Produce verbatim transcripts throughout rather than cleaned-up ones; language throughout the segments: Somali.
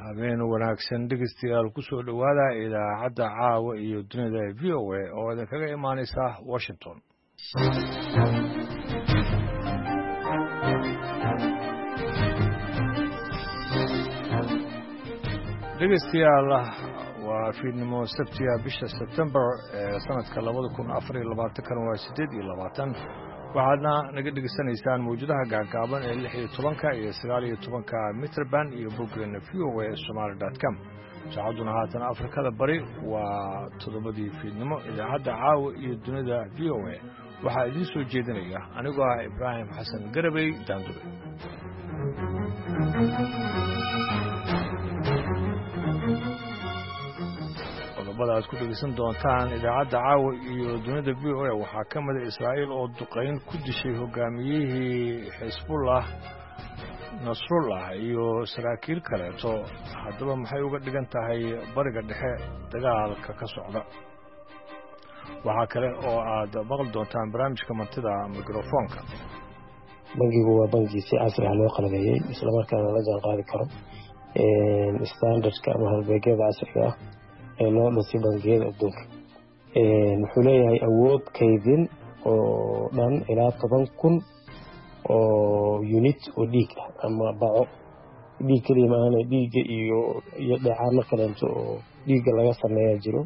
habeen wanaagsan dhegeystayaal ku soo dhowaada idaacadda caawa iyo dunida v o a oo idinkaga imaanaysa washington dhegeystayaal waa fiidnimo sabtiga bisha sebtembar ee sanadka labada kun afar iyo labaatankan waa siddeed iyo labaatan waxaadna naga dhegeysanaysaan mawjadaha gaagaaban ee lix iyo tobanka iyo sagaal iyo tobanka mitrband iyo boggeena v o a somaali dot com saacadduna haatan afrikada bari waa toddobadii fiidnimo idaacadda caawa iyo dunida v o a waxaa idiin soo jeedinaya anigoo ah ibraahim xasan garabey daandube qodobada aad ku dhegeysan doontaan idaacadda caawa iyo dunida v o a waxaa ka mida israa'iil oo duqayn ku dishay hogaamiyihii xisbullah nasrullah iyo saraakiil kaleeto haddaba maxay uga dhigan tahay bariga dhexe dagaalka ka socda waxaa kale oo aad maqli doontaan barnaamijka martida mikrofoonka bangigu waa bangi si casri ah loo qalabeeyey islamarkaana la jaan qaadi karo standardka ama halbeegyada casriga ah ee loo dhisay bangiyada adduunka wuxuu leeyahay awood kaydin oo dhan ilaa toban kun oo unit oo dhiig ah ama baco dhiig keliya maahane dhiigga iyo iyo dheecaano kaleento oo dhiigga laga sameeyaa jiro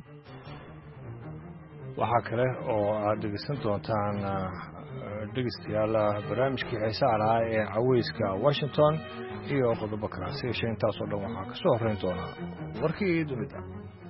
waxaa kale oo aad dhegeysan doontaan dhegeystayaal barnaamijkii xiisaha lahaa ee caweyska washington iyo qodobo kale hase yeeshee intaasoo dhan waxaa ka soo horrayn doonaa warkii dunida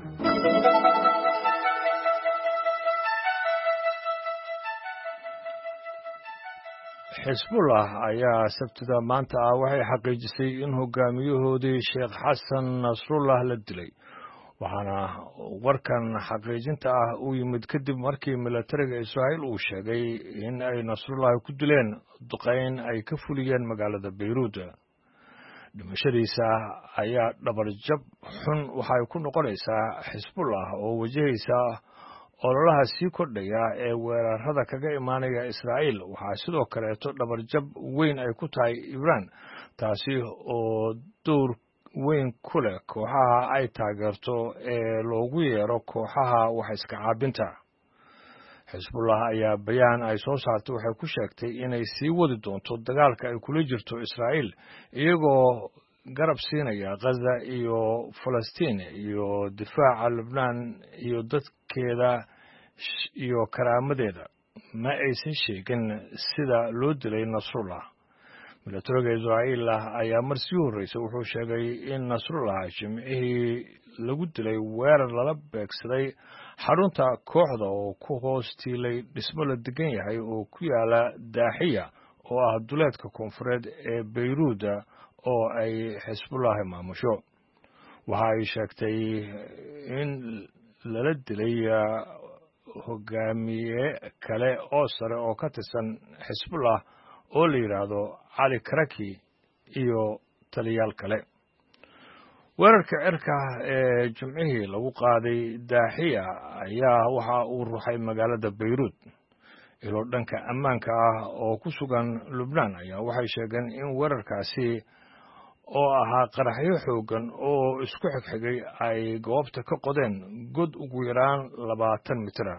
xisbullah ayaa sabtida maanta ah waxay xaqiijisay in hogaamiyahoodii sheekh xasan nasrullah la dilay waxaana warkan xaqiijinta ah uu yimid kadib markii milatariga israa'iil uu sheegay in ay nasrullah ku dileen duqayn ay ka fuliyeen magaalada bayruud dhimashadiisa ayaa dhabarjab xun waxay ku noqonaysaa xisbullah oo wajahaysa ololaha sii kordhaya ee weerarada kaga imaanaya israa'iil waxaa sidoo kaleeto dhabarjab weyn ay ku tahay iiraan taasi oo dowr weyn ku leh kooxaha ay taageerto ee loogu yeero kooxaha wax iska caabinta xisbullah ayaa bayaan ay soo saartay waxay ku sheegtay inay sii wadi doonto dagaalka ay kula jirto israa'iil iyagoo garab siinaya khaza iyo falastiin iyo difaaca lubnaan iyo dadkeeda iyo karaamadeeda ma aysan sheegin sida loo dilay nasrullah milatariga israa'iil ayaa mar sii horreysay wuxuu sheegay in nasrullah jimcihii lagu dilay weerar lala beegsaday xarunta kooxda oo ku hoos tiilay dhismo la degan yahay oo ku yaala daaxiya oo ah duleedka koonfureed ee bayruud oo ay xisbullahi maamusho waxa ay sheegtay in lala dilay hogaamiye kale oo sare oo ka tirsan xisbullah oo la yidhaahdo cali karaki iyo taliyaal kale weerarka cirka ee jimcihii lagu qaaday daaxiya ayaa waxa uu ruxay magaalada bayruud ilo dhanka ammaanka ah oo ku sugan lubnaan ayaa waxay sheegeen in weerarkaasi oo ahaa qaraxyo xooggan oo isku xigxigay ay goobta ka qodeen god ugu yaraan labaatan mitira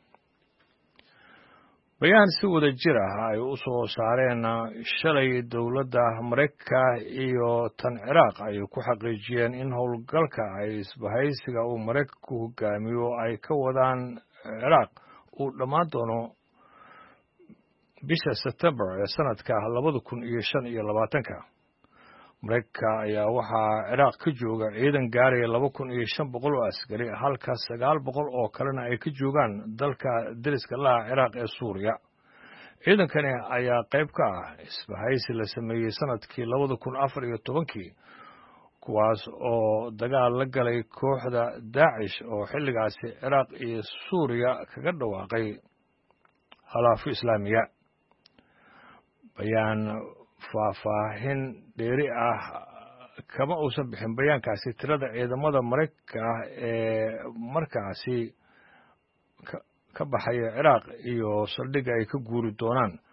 bayaan si wada jir ah ay u soo saareen shalay dowladda maraykanka iyo tan ciraaq ay ku xaqiijiyeen in howlgalka ay isbahaysiga uu maraykanku hogaamiyo ay ka wadaan ciraaq uu dhammaan doono bisha sebtembar ee sanadka labada kun iyo shan iyo labaatanka maraykanka ayaa waxaa ciraaq ka jooga ciidan gaaraya laba kun iyo shan boqol oo askari halka sagaal boqol oo kalena ay ka joogaan dalka deriska laha ciraaq ee suuriya ciidankani ayaa qayb ka ah isbahaysi la sameeyey sanadkii labada kun afar iyo tobankii kuwaas oo dagaal la galay kooxda daacish oo xilligaasi ciraaq iyo suuriya kaga dhawaaqay khilaafu islaamiya bayaan faahfaahin dheeri ah kama uusan bixin bayaankaasi tirada ciidamada maraykanka ah ee markaasi ka baxaya ciraaq iyo saldhigga ay ka guuri doonaan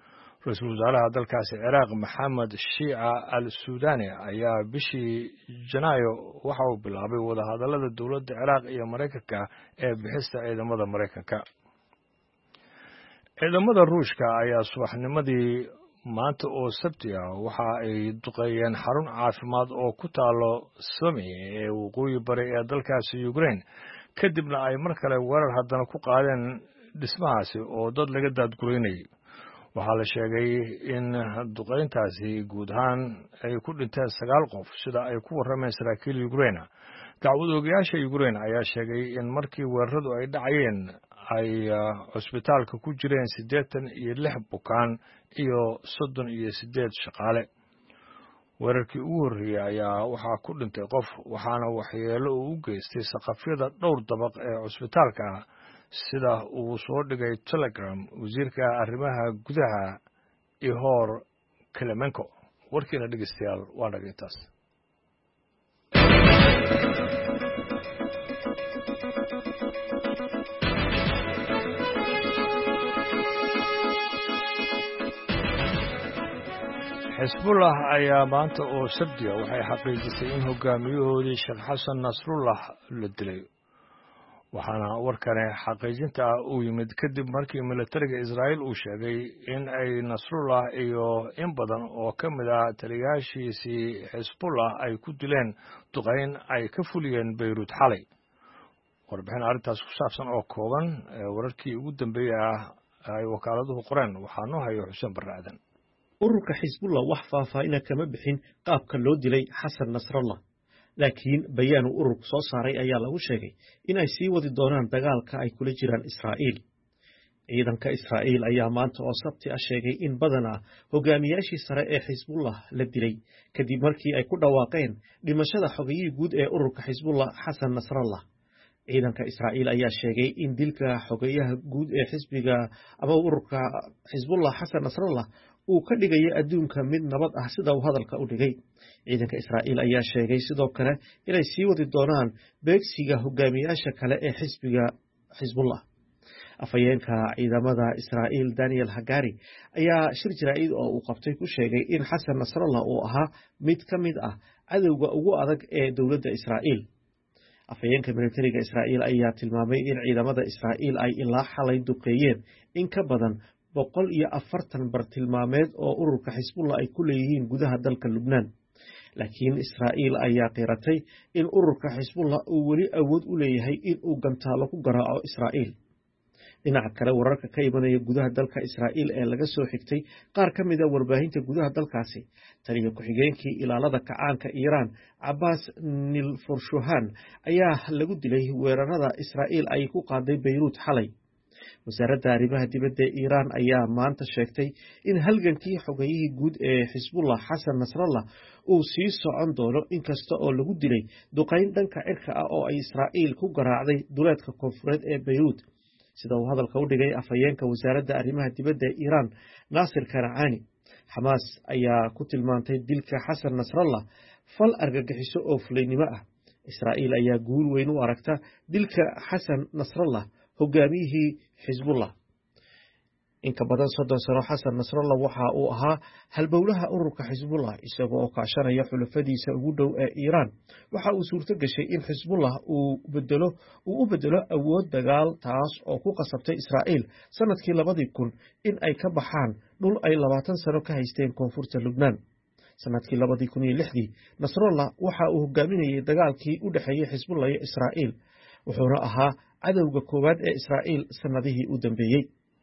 ra-iisul wasaaraha dalkaasi ciraaq maxamed shiica al suudani ayaa bishii janaayo waxa uu bilaabay wadahadallada dowladda ciraaq iyo maraykanka ee bixista ciidamada maraykanka. ciidamada ruushka ayaa subaxnimadii maanta oo sabti ah waxa ay duqeeyeen xarun caafimaad oo ku taalo sami ee waqooyi bari ee dalkaasi Ukraine kadibna ay mar kale weerar haddana ku qaadeen dhismahaasi oo dad laga daadgureynayay. waxaa la sheegay in duqeyntaasi guud ahaan ay ku dhinteen sagaal qof sida ay ku warrameen saraakiil Ukraine. dacwad oogayaasha Ukraine ayaa sheegay in markii weeraradu ay dhacayeen ay cusbitaalka ku jireen siddeetan iyo lix bukaan iyo soddon iyo siddeed shaqaale. weerarkii ugu horreeyey ayaa waxaa ku dhintay qof waxaana waxyeello uu u geystay saqafyada dhowr dabaq ee cusbitaalka ah sida uu soo dhigay Telegram wasiirka arrimaha gudaha Ihor Klemenko. warkiina dhegeystayaal waa dhageytaas. xisbullah ayaa maanta oo sabti ah waxay xaqiijisay in hogaamiyahoodii sheekh xasan nasrullah la dilay. waxaana warkani xaqiijinta ah uu yimid kadib markii militariga Israa'iil uu sheegay in ay Nasrullah iyo in badan oo ka mid ah taliyaashiisii xisbullah ay ku dileen duqeyn ay ka fuliyeen Beirut xalay. warbixin arrintaas ku saabsan oo kooban wararkii ugu dambeeyay ah ay wakaaladuhu qoreen waxaa noo hayo Xuseen Baraadan. ururka xisbullah wax faahfaahin kama bixin qaabka loo dilay xasan nasrallah, laakiin bayaan uu ururku soo saaray ayaa lagu sheegay in ay sii wadi doonaan dagaalka ay kula jiraan Israa'iil. ciidanka Israa'iil ayaa maanta oo sabti ah sheegay in badanaa hogaamiyaashii sare ee xisbullah la dilay kadib markii ay ku dhawaaqeen dhimashada xogayihii guud ee ururka xisbullah xasan nasrallah. ciidanka Israa'iil ayaa sheegay in dilka xogayaha guud ee xisbiga ama ururka xisbullah xasan nasrallah uu ka dhigay adduunka mid nabad ah sida uu hadalka u dhigay. ciidanka Israa'iil ayaa sheegay sidoo kale inay sii wadi doonaan beegsiga hogaamiyaasha kale ee xisbiga xisbullah. afayeenka ciidamada Israa'iil Daniel Hagari ayaa shir jaraa'id oo uu qabtay ku sheegay in xasan nasrallah uu ahaa mid ka mid ah cadowga ugu adag ee dowladda Israa'iil. afayeenka militariga Israa'iil ayaa tilmaamay in ciidamada Israa'iil ay ilaa xalay duqeeyeen in ka badan boqol iyo afartan bartilmaameed oo ururka xisbullah ay ku leeyihiin gudaha dalka Lubnaan. laakiin Israa'iil ayaa qiratay in ururka xisbullah uu weli awood u leeyahay in uu gantaalo ku garaaco Israa'iil. dhinaca kale wararka ka imanaya gudaha dalka Israa'iil ee laga soo xigtay qaar ka mid ah warbaahinta gudaha dalkaasi, taliya ku-xigeenkii ilaalada kacaanka Iiraan Abbas Nilfurshuhan ayaa lagu dilay weerarada Israa'iil ay ku qaaday Beirut xalay. wasaaradda arrimaha dibadda ee Iiraan ayaa maanta sheegtay in halgankii xogayihii guud ee xisbullah xasan nasrallah uu sii socon doono inkasta oo lagu dilay duqeyn dhanka cirka ah oo ay Israa'iil ku garaacday duleedka koonfureed ee Beirut, sida uu hadalka u dhigay afhayeenka wasaaradda arrimaha dibadda ee Iiraan Nasir Kanani. Xamaas ayaa ku tilmaantay dilka xasan nasrallah fal argagixiso oo fulaynimo ah. Israa'iil ayaa guul weyn u aragta dilka xasan nasrallah hogaamiyihii xisbullah. in ka badan soddon sano xasan nasrallah waxa uu ahaa halbowlaha ururka xisbullah isagoo oo kaashanaya xulafadiisa ugu dhow ee Iiraan. waxa uu suurto gashay in xisbullah uu bedelo uu u bedelo awood dagaal taas oo ku qasabtay Israa'iil sanadkii labadii kun in ay ka baxaan dhul ay labaatan sano ka haysteen koonfurta Lubnaan. sanadkii labadii kun iyo lixdii nasrallah waxa uu hogaaminayay dagaalkii u dhaxeeyay xisbullah iyo Israa'iil, wuxuuna ahaa cadowga koowaad ee Israa'iil sanadihii u dambeeyay.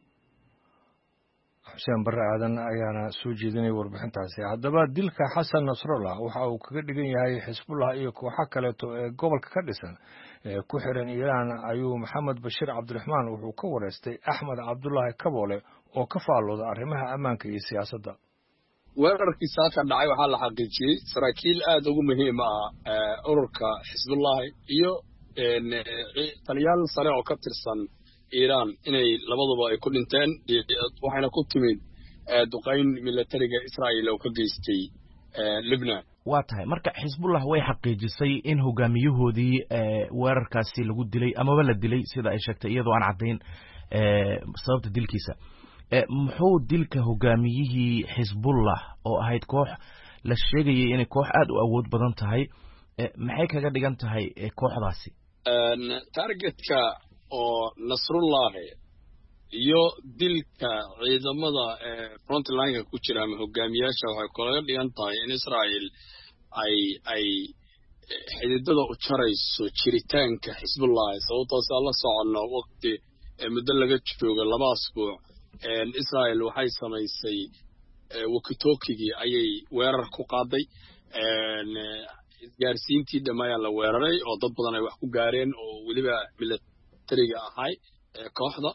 xuseen Baraadan ayaana soo jeedinay warbixintaasi. haddaba dilka xasan nasrallah waxa uu kaga dhigan yahay xisbullah iyo kooxo kaleeto ee gobolka ka dhisan ee ku xiran Iiraan ayuu Maxamed Bashiir Cabdiraxmaan wuxuu ka wareystay Axmed Cabdullaahi Kaboole oo ka faallooda arrimaha ammaanka iyo siyaasadda. weerarkii saaka dhacay waxaa la xaqiijiyey saraakiil aad ugu muhiim ah ururka xisbullah iyo taliyaal sare oo ka tirsan Iiraan inay labaduba ay ku dhinteen, waxayna ku timid duqeyn militariga Israa'iil oo ka geystay Lubnaan. waa tahay marka xisbullah way xaqiijisay in hogaamiyahoodii weerarkaasi lagu dilay amaba la dilay sida ay sheegtay iyadoo aan caddayn sababta dilkiisa. muxuu dilka hogaamiyihii xisbullah oo ahayd koox la sheegayay inay koox aad u awood badan tahay maxay kaga dhigan tahay kooxdaasi targetka oo nasrullahi iyo dilka ciidamada frontline ku jira ama hogaamiyaasha waxay kaga dhigan tahay in Israa'iil ay ay xididada u jarayso jiritaanka xisbullah sababtoo la socono waqti muddo laga joogo laba asbuuc Israa'iil waxay samaysay wakitokigii ayay weerar ku qaaday isgaarsiintii dhammaan la weeraray oo dad badan ay wax ku gaareen oo waliba militariga ahay kooxda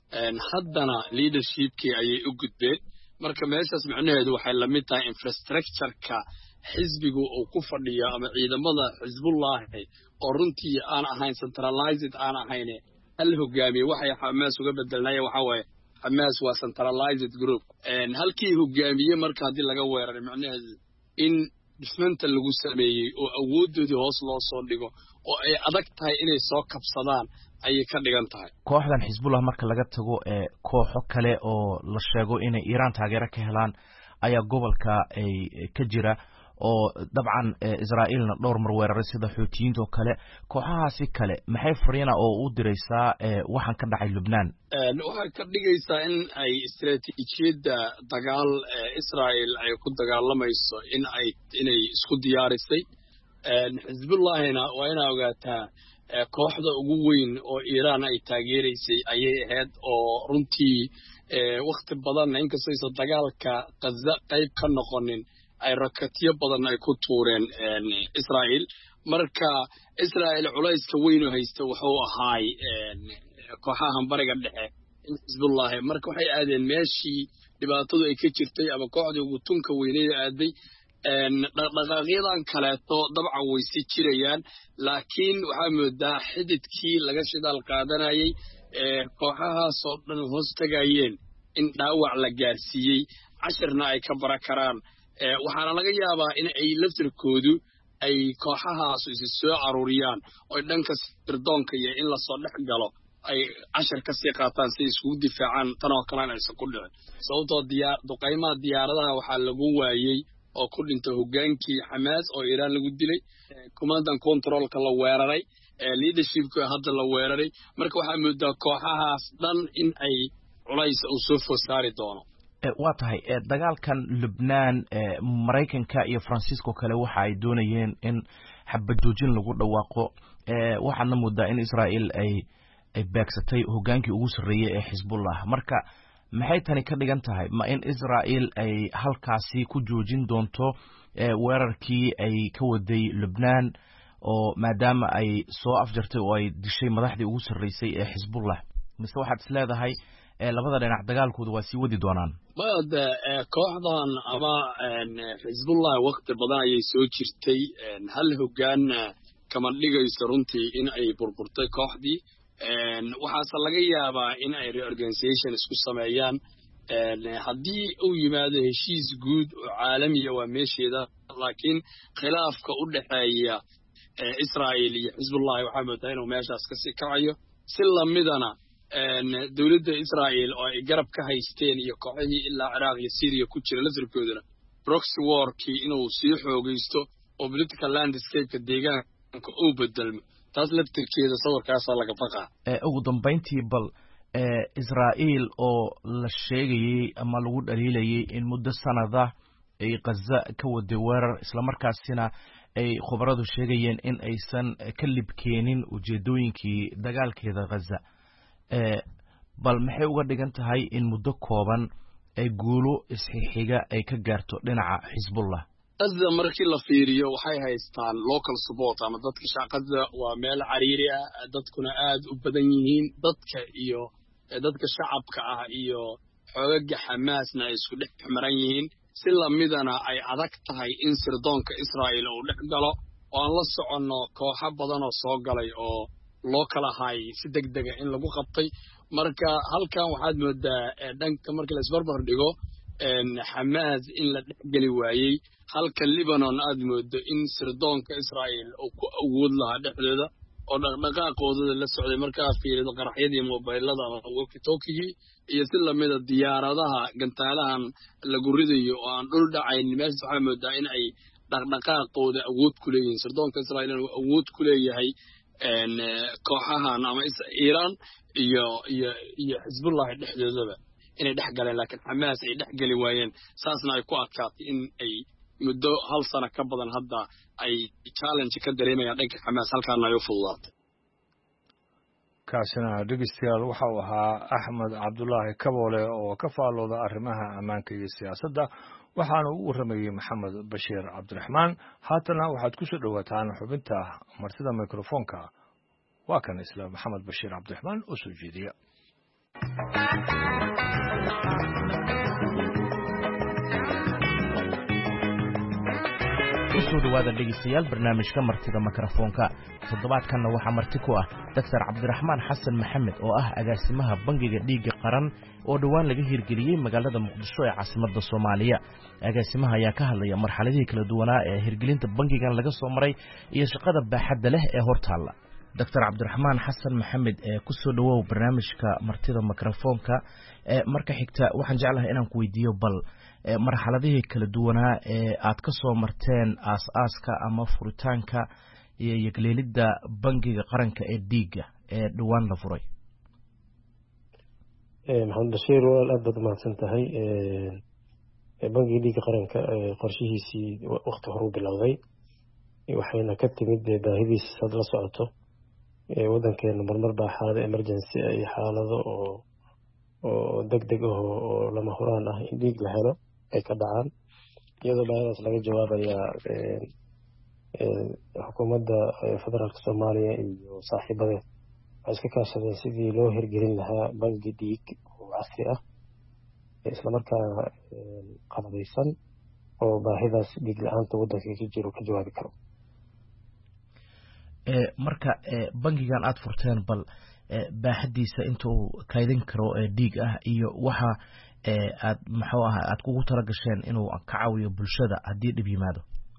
haddana leadershipkii ayay u gudbeen marka meeshaas macnaheedu waxay la mid tahay infrastructure-ka xisbigu uu ku fadhiyo ama ciidamada xisbullah oo runtii aan ahayn centralized aan ahayn hal hogaamiye waxay Hamas uga bedelnayeen waxa waaye Hamas waa centralized group and halkii hogaamiye marka hadii laga weeraray macnaheedu in dhismanta lagu sameeyay oo awoodoodii hoos loo soo dhigo oo ay adag tahay inay soo kabsadaan ayay ka dhigan tahay kooxdan xisbullah marka laga tago ee kooxo kale oo la sheego inay Iran taageero ka helaan ayaa gobolka ay ka jira oo dabcan Israa'iilna dhowr mar weeraray sida Xuutiyiinta oo kale kooxahaasi kale maxay fariina oo u diraysaa waxaan ka dhacay Lebanon waxay ka dhigaysaa in ay istiraatiijiyada dagaal Israa'iil ay ku dagaalamayso in ay inay isku diyaarisay xisbullahina waa inay ogaataa kooxda ugu weyn oo Iran ay taageeraysay ayay ahayd oo runtii waqti badan inkastoo dagaalka Gaza qayb ka noqonin ay rakatiyo badan ay ku tuureen Israa'iil marka Israa'iil culayska weyn oo haysta wuxuu ahaay kooxaha bariga dhexe in xisbullah marka waxay aadeen meeshii dhibaatadu ay ka jirtay ama kooxda ugu tunka weyneed aaday dhaqdhaqaaqyadan kaleeto dabcan way si jirayaan laakiin waxaa moodaa xididkii laga shidaal qaadanayay kooxahaas oo dhan hoos tagayeen in dhaawac la gaarsiiyey cashirna ay ka bara karaan waxaana laga yaabaa in ay laftirkoodu ay kooxahaas is soo aruuriyaan oo dhanka sirdoonka iyo in la soo dhex galo ay cashir ka sii qaataan si isku difaacaan tan oo kale aysan ku dhicin sababtoo diyaar duqeymaha diyaaradaha waxaa lagu waayay oo ku dhintay hogaankii Hamas oo Iran lagu dilay command and control-ka la weeraray leadership-ka hadda la weeraray marka waxaa moodaa kooxahaas dhan in ay culays u soo fosaari doono waa tahay dagaalkan Lebanon Mareykanka iyo Francisco kale waxa ay doonayeen in xabajoojin lagu dhawaaqo waxaana moodaa in Israa'iil ay ay beegsatay hogaankii ugu sareeyay ee xisbullah marka maxay tani ka dhigan tahay ma in Israa'iil ay halkaasi ku joojin doonto weerarkii ay ka waday Lebanon oo maadaama ay soo afjartay oo ay dishay madaxdii ugu sareysay ee xisbullah mise waxaad isleedahay labada dhinac dagaalkooda waa sii wadi doonaan baad kooxdan ama xisbullah waqti badan ayay soo jirtay hal hogaan kama dhigayso runtii in ay burburtay kooxdii waxaase laga yaabaa in ay reorganization isku sameeyaan haddii uu yimaado heshiis guud oo caalamiya waa meesheeda laakiin khilaafka u dhexeeya Israa'iil iyo xisbullah waxaa moodaa inuu meeshaas ka sii kacayo si lamidana dawladda Israa'iil oo ay garab ka haysteen iyo kooxihii ilaa Iraq iyo Syria ku jira laftirkoodana proxy war-kii inuu sii xoogaysto oo political landscape-ka deegaanka uu bedelmo taas laftirkeeda sawirkaas laga baqaa ugu dambeyntii bal Israa'iil oo la sheegayay ama lagu dhaliilayay in muddo sanada ay Gaza ka waday weerar isla markaasina ay khubaradu sheegayeen in aysan ka libkeenin ujeedooyinkii dagaalkeeda Gaza bal maxay uga dhigan tahay in muddo kooban ay guulo isxixiga ay ka gaarto dhinaca xisbullah Gaza markii la fiiriyo waxay haystaan local support ama dadka shaqada waa meel cariiri ah dadkuna aad u badan yihiin dadka iyo dadka shacabka ah iyo xoogagga Hamasna ay isku dhex maran yihiin si lamidana ay adag tahay in sirdoonka Israa'iil uu dhex galo oo aan la socono kooxo badan oo soo galay oo loo kala hay si degdeg ah in lagu qabtay marka halkan waxaad moodaa dhanka markii la isbarbar dhigo Hamas in la dhexgali waayay halka Lebanon aad moodo in sirdoonka Israa'iil uu ku awood lahaa dhexdooda oo dhaqdhaqaaqooda la socday markaa fiirido qaraxyadii mobilada ama walkie-talkie iyo si lamida diyaaradaha gantaalahan lagu ridayo oo aan dhul dhacayn meesha waxaa moodaa in ay dhaqdhaqaaqooda awood ku leeyihiin sirdoonka Israa'iil inuu awood ku leeyahay een kooxahan ama Iiraan iyo iyo iyo Hezbollah dhexdoodaba inay dhex galeen laakiin Hamas ay dhex gali waayeen saasna ay ku adkaatay in ay muddo hal sano ka badan hadda ay challenge ka dareemayaan dhanka Hamas halkaana ay u fududaatay kaasina dhegeystayaal waxa uu ahaa Axmed Cabdullaahi Kaboole oo ka faalooda arrimaha ammaanka iyo siyaasadda waxaana uu waramayay Maxamed Bashiir Cabdiraxmaan haatana waxaad ku soo dhawaataan xubinta martida mikrofoonka waa kan isla Maxamed Bashiir Cabdiraxmaan oo soo jeediya soo dhawaada dhegeystayaal barnaamijka martida mikrofoonka toddobaadkanna waxaa marti ku ah Doctor Cabdiraxmaan Xasan Maxamed oo ah agaasimaha bangiga dhiigga qaran oo dhawaan laga hirgeliyay magaalada Muqdisho ee caasimadda Soomaaliya agaasimaha ayaa ka hadlaya marxaladii kala duwanaa ee hirgelinta bangigan laga soo maray iyo shaqada baaxadda leh ee hortaalla Doctor Cabdiraxmaan Xasan Maxamed ee ku soo dhawow barnaamijka martida mikrofoonka ee marka xigta waxaan jeclahay inaan ku weydiiyo bal marxaladihii kala duwanaa ee aad ka soo marteen aas-aaska ama furitaanka iyo yagleelidda bangiga qaranka ee dhiigga ee dhawaan la furay maxamed bashiir walaal aad baad umahadsan tahay bangiga dhiigga qaranka qorshihiisii waqti hore u bilowday waxayna ka timid baahidiisa sad la socoto waddankeena marmar baa xaalado emergency iyo xaalado oo oo degdeg ah oo lama huraan ah in dhiig la helo ay ka dhacaan iyadoo baahidaas laga jawaabayaa xukuumadda federaalka Soomaaliya iyo saaxiibadeed waxay iska kaashadeen sidii loo hirgelin lahaa bangi dhiig oo casri ah isla markaana qalabaysan oo baahidaas dhiig la-aanta waddanka ka jiro ka jawaabi karo marka bangigan aad furteen bal baaxadiisa inta uu kaydin karo dhiig ah iyo waxa aad maxuu ahaa aad kugu tala gasheen inuu ka caawiyo bulshada haddii dhib yimaado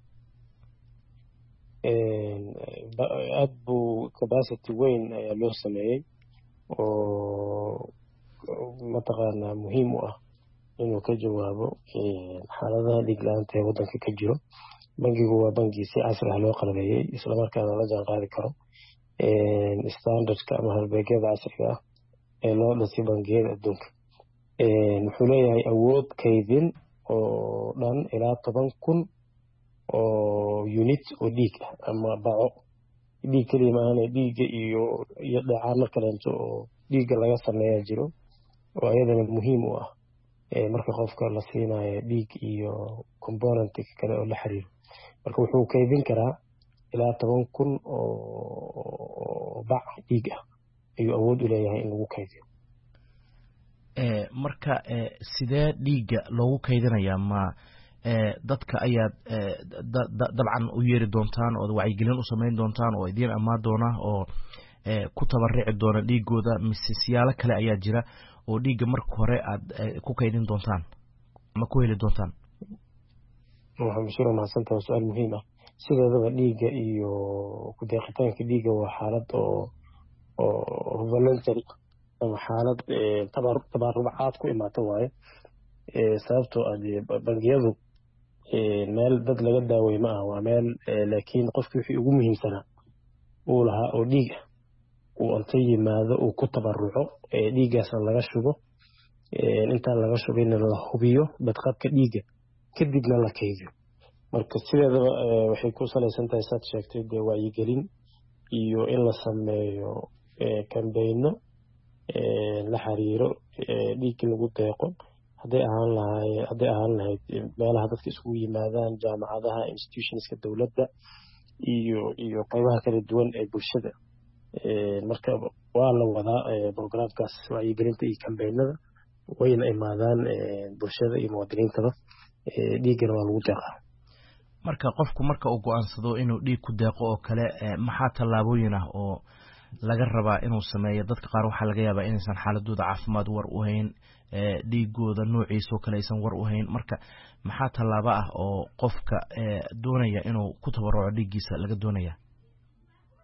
aad buu capacity weyn ayaa loo sameeyey oo mataqaanaa muhiim u ah inuu ka jawaabo xaaladaha dhiig la-aanta ee waddanka ka jiro bangigu waa bangi si casri ah loo qalabeeyey isla markaana la jaan qaadi karo standardka ama halbeegyada casriga ah ee loo dhisay bangiyada adduunka wuxuu leeyahay awood kaydin oo dhan ilaa toban kun oo unit oo dhiig ah ama baco dhiig keliya maahane dhiigga iyo iyo dheecaano kaleento oo dhiigga laga sameeya jiro oo ayadana muhiim u ah marka qofka la siinayo dhiig iyo component kale oo la xiriiro marka wuxuu kaydin karaa ilaa toban kun oo bac dhiig ah ayuu awood u leeyahay in lagu kaydiyo marka sidee dhiigga loogu kaydinayaa ma dadka ayaad dabcan u yeeri doontaan oo wacyigelin u samayn doontaan oo idiin ammaan doona oo ku tabarici doona dhiigooda mise siyaalo kale ayaa jira oo dhiigga marka hore aad ku kaydin doontaan ama ku heli doontaan waxaan bashir mahadsantahay su-aal muhiim ah sideedaba dhiigga iyo ku deeqitaanka dhiigga waa xaalad oo oo voluntary ama xaalad tabarucaad ku imaata waaye sababtoo ah bangiyadu meel dad laga daawey ma ah waa meel laakiin qofkii wixii ugu muhiimsanaa uu lahaa oo dhiig ah uu inta yimaado uu ku tabaruco dhiiggaasna laga shubo intaan laga shubina la hubiyo badqabka dhiigga kadibna la kaydiyo marka sideedaba waxay ku salaysan tahay saad sheegtay dee wacyigelin iyo in la sameeyo kambayno la xiriiro dhiigga lagu deeqo hadday ahaan lahay hadday ahaan lahayd meelaha dadka isugu yimaadaan jaamacadaha institutionska dowladda iyo iyo qaybaha kala duwan ee bulshada marka waa la wadaa programkaas wacyigelinta iyo kambaynada wayna imaadaan bulshada iyo muwaadiniintaba dhiiggana waa lagu deeqaa marka qofku marka uu go'aansado inuu dhiig ku deeqo oo kale maxaa tallaabooyin ah oo laga rabaa inuu sameeyo dadka qaar waxaa laga yaabaa inaysan xaaladooda caafimaad war u hayn dhiigooda noociisa oo kale aysan war u hayn marka maxaa tallaabo ah oo qofka doonaya inuu ku tabaruco dhiiggiisa laga doonaya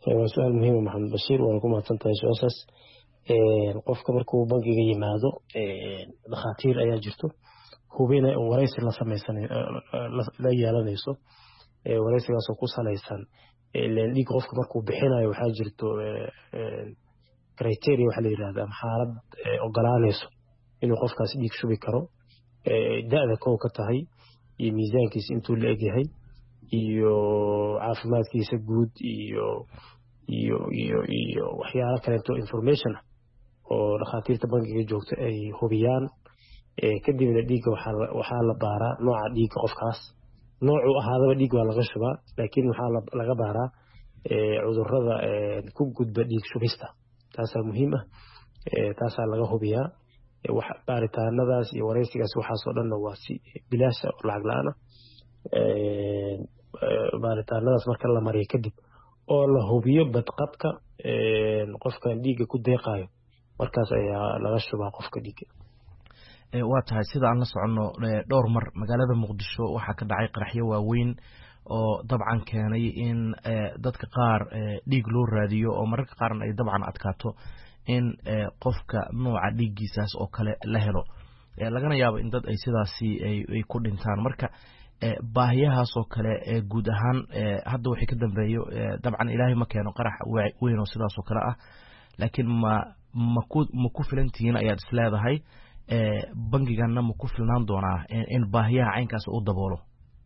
waa su-aal muhiima maxamed bashiir, waana ku mahadsan tahay su-aashaas. qofka markuu bangiga yimaado dhakhaatiir ayaa jirto hubina waraysi la samaysan la yeelanayso, waraysigaasoo ku salaysan dhiig qofka markuu bixinayo waxaa jirto criteria waxa la yidhahda ama xaalad ogolaanayso inuu qofkaas dhiig shubi karo, da-da kow ka tahay iyo miisaankiisa intuu la egyahay iyo caafimaadkiisa guud iyo iyo iyo iyo waxyaalo kaleeto information ah oo dhakhaatiirta bangiga joogto ay hubiyaan. kadibna dhiigga waxaa la baaraa nooca dhiigga qofkaas, noocuu ahaadaba dhiig waa laga shubaa, laakiin waxaa laga baaraa cudurrada ku gudba dhiig shubista. taasaa muhiim ah, taasaa laga hubiyaa. baaritaanadaas iyo waraysigaas waxaasoo dhanna waa si bilaasha oo lacag la-aan ah. baaritaanadaas marka la mariyo kadib oo la hubiyo badqabka qofkan dhiigga ku deeqayo, markaas ayaa laga shubaa qofka dhiigga. waa tahay sida aan la soconno dhowr mar magaalada muqdisho waxaa ka dhacay qaraxyo waaweyn oo dabcan keenay in dadka qaar dhiig loo raadiyo oo mararka qaarna ay dabcan adkaato in qofka nooca dhiiggiisaas oo kale la helo, lagana yaabo in dad ay sidaasi ay ku dhintaan. marka baahiyahaas oo kale guud ahaan hadda wixii ka dambeeyo dabcan ilaahay ma keeno qarax weyn oo sidaas oo kale ah, laakiin ma maku ma ku filantihiin ayaad is leedahay bangiganna ma ku filnaan doonaa in baahiyaha caynkaas u daboolo?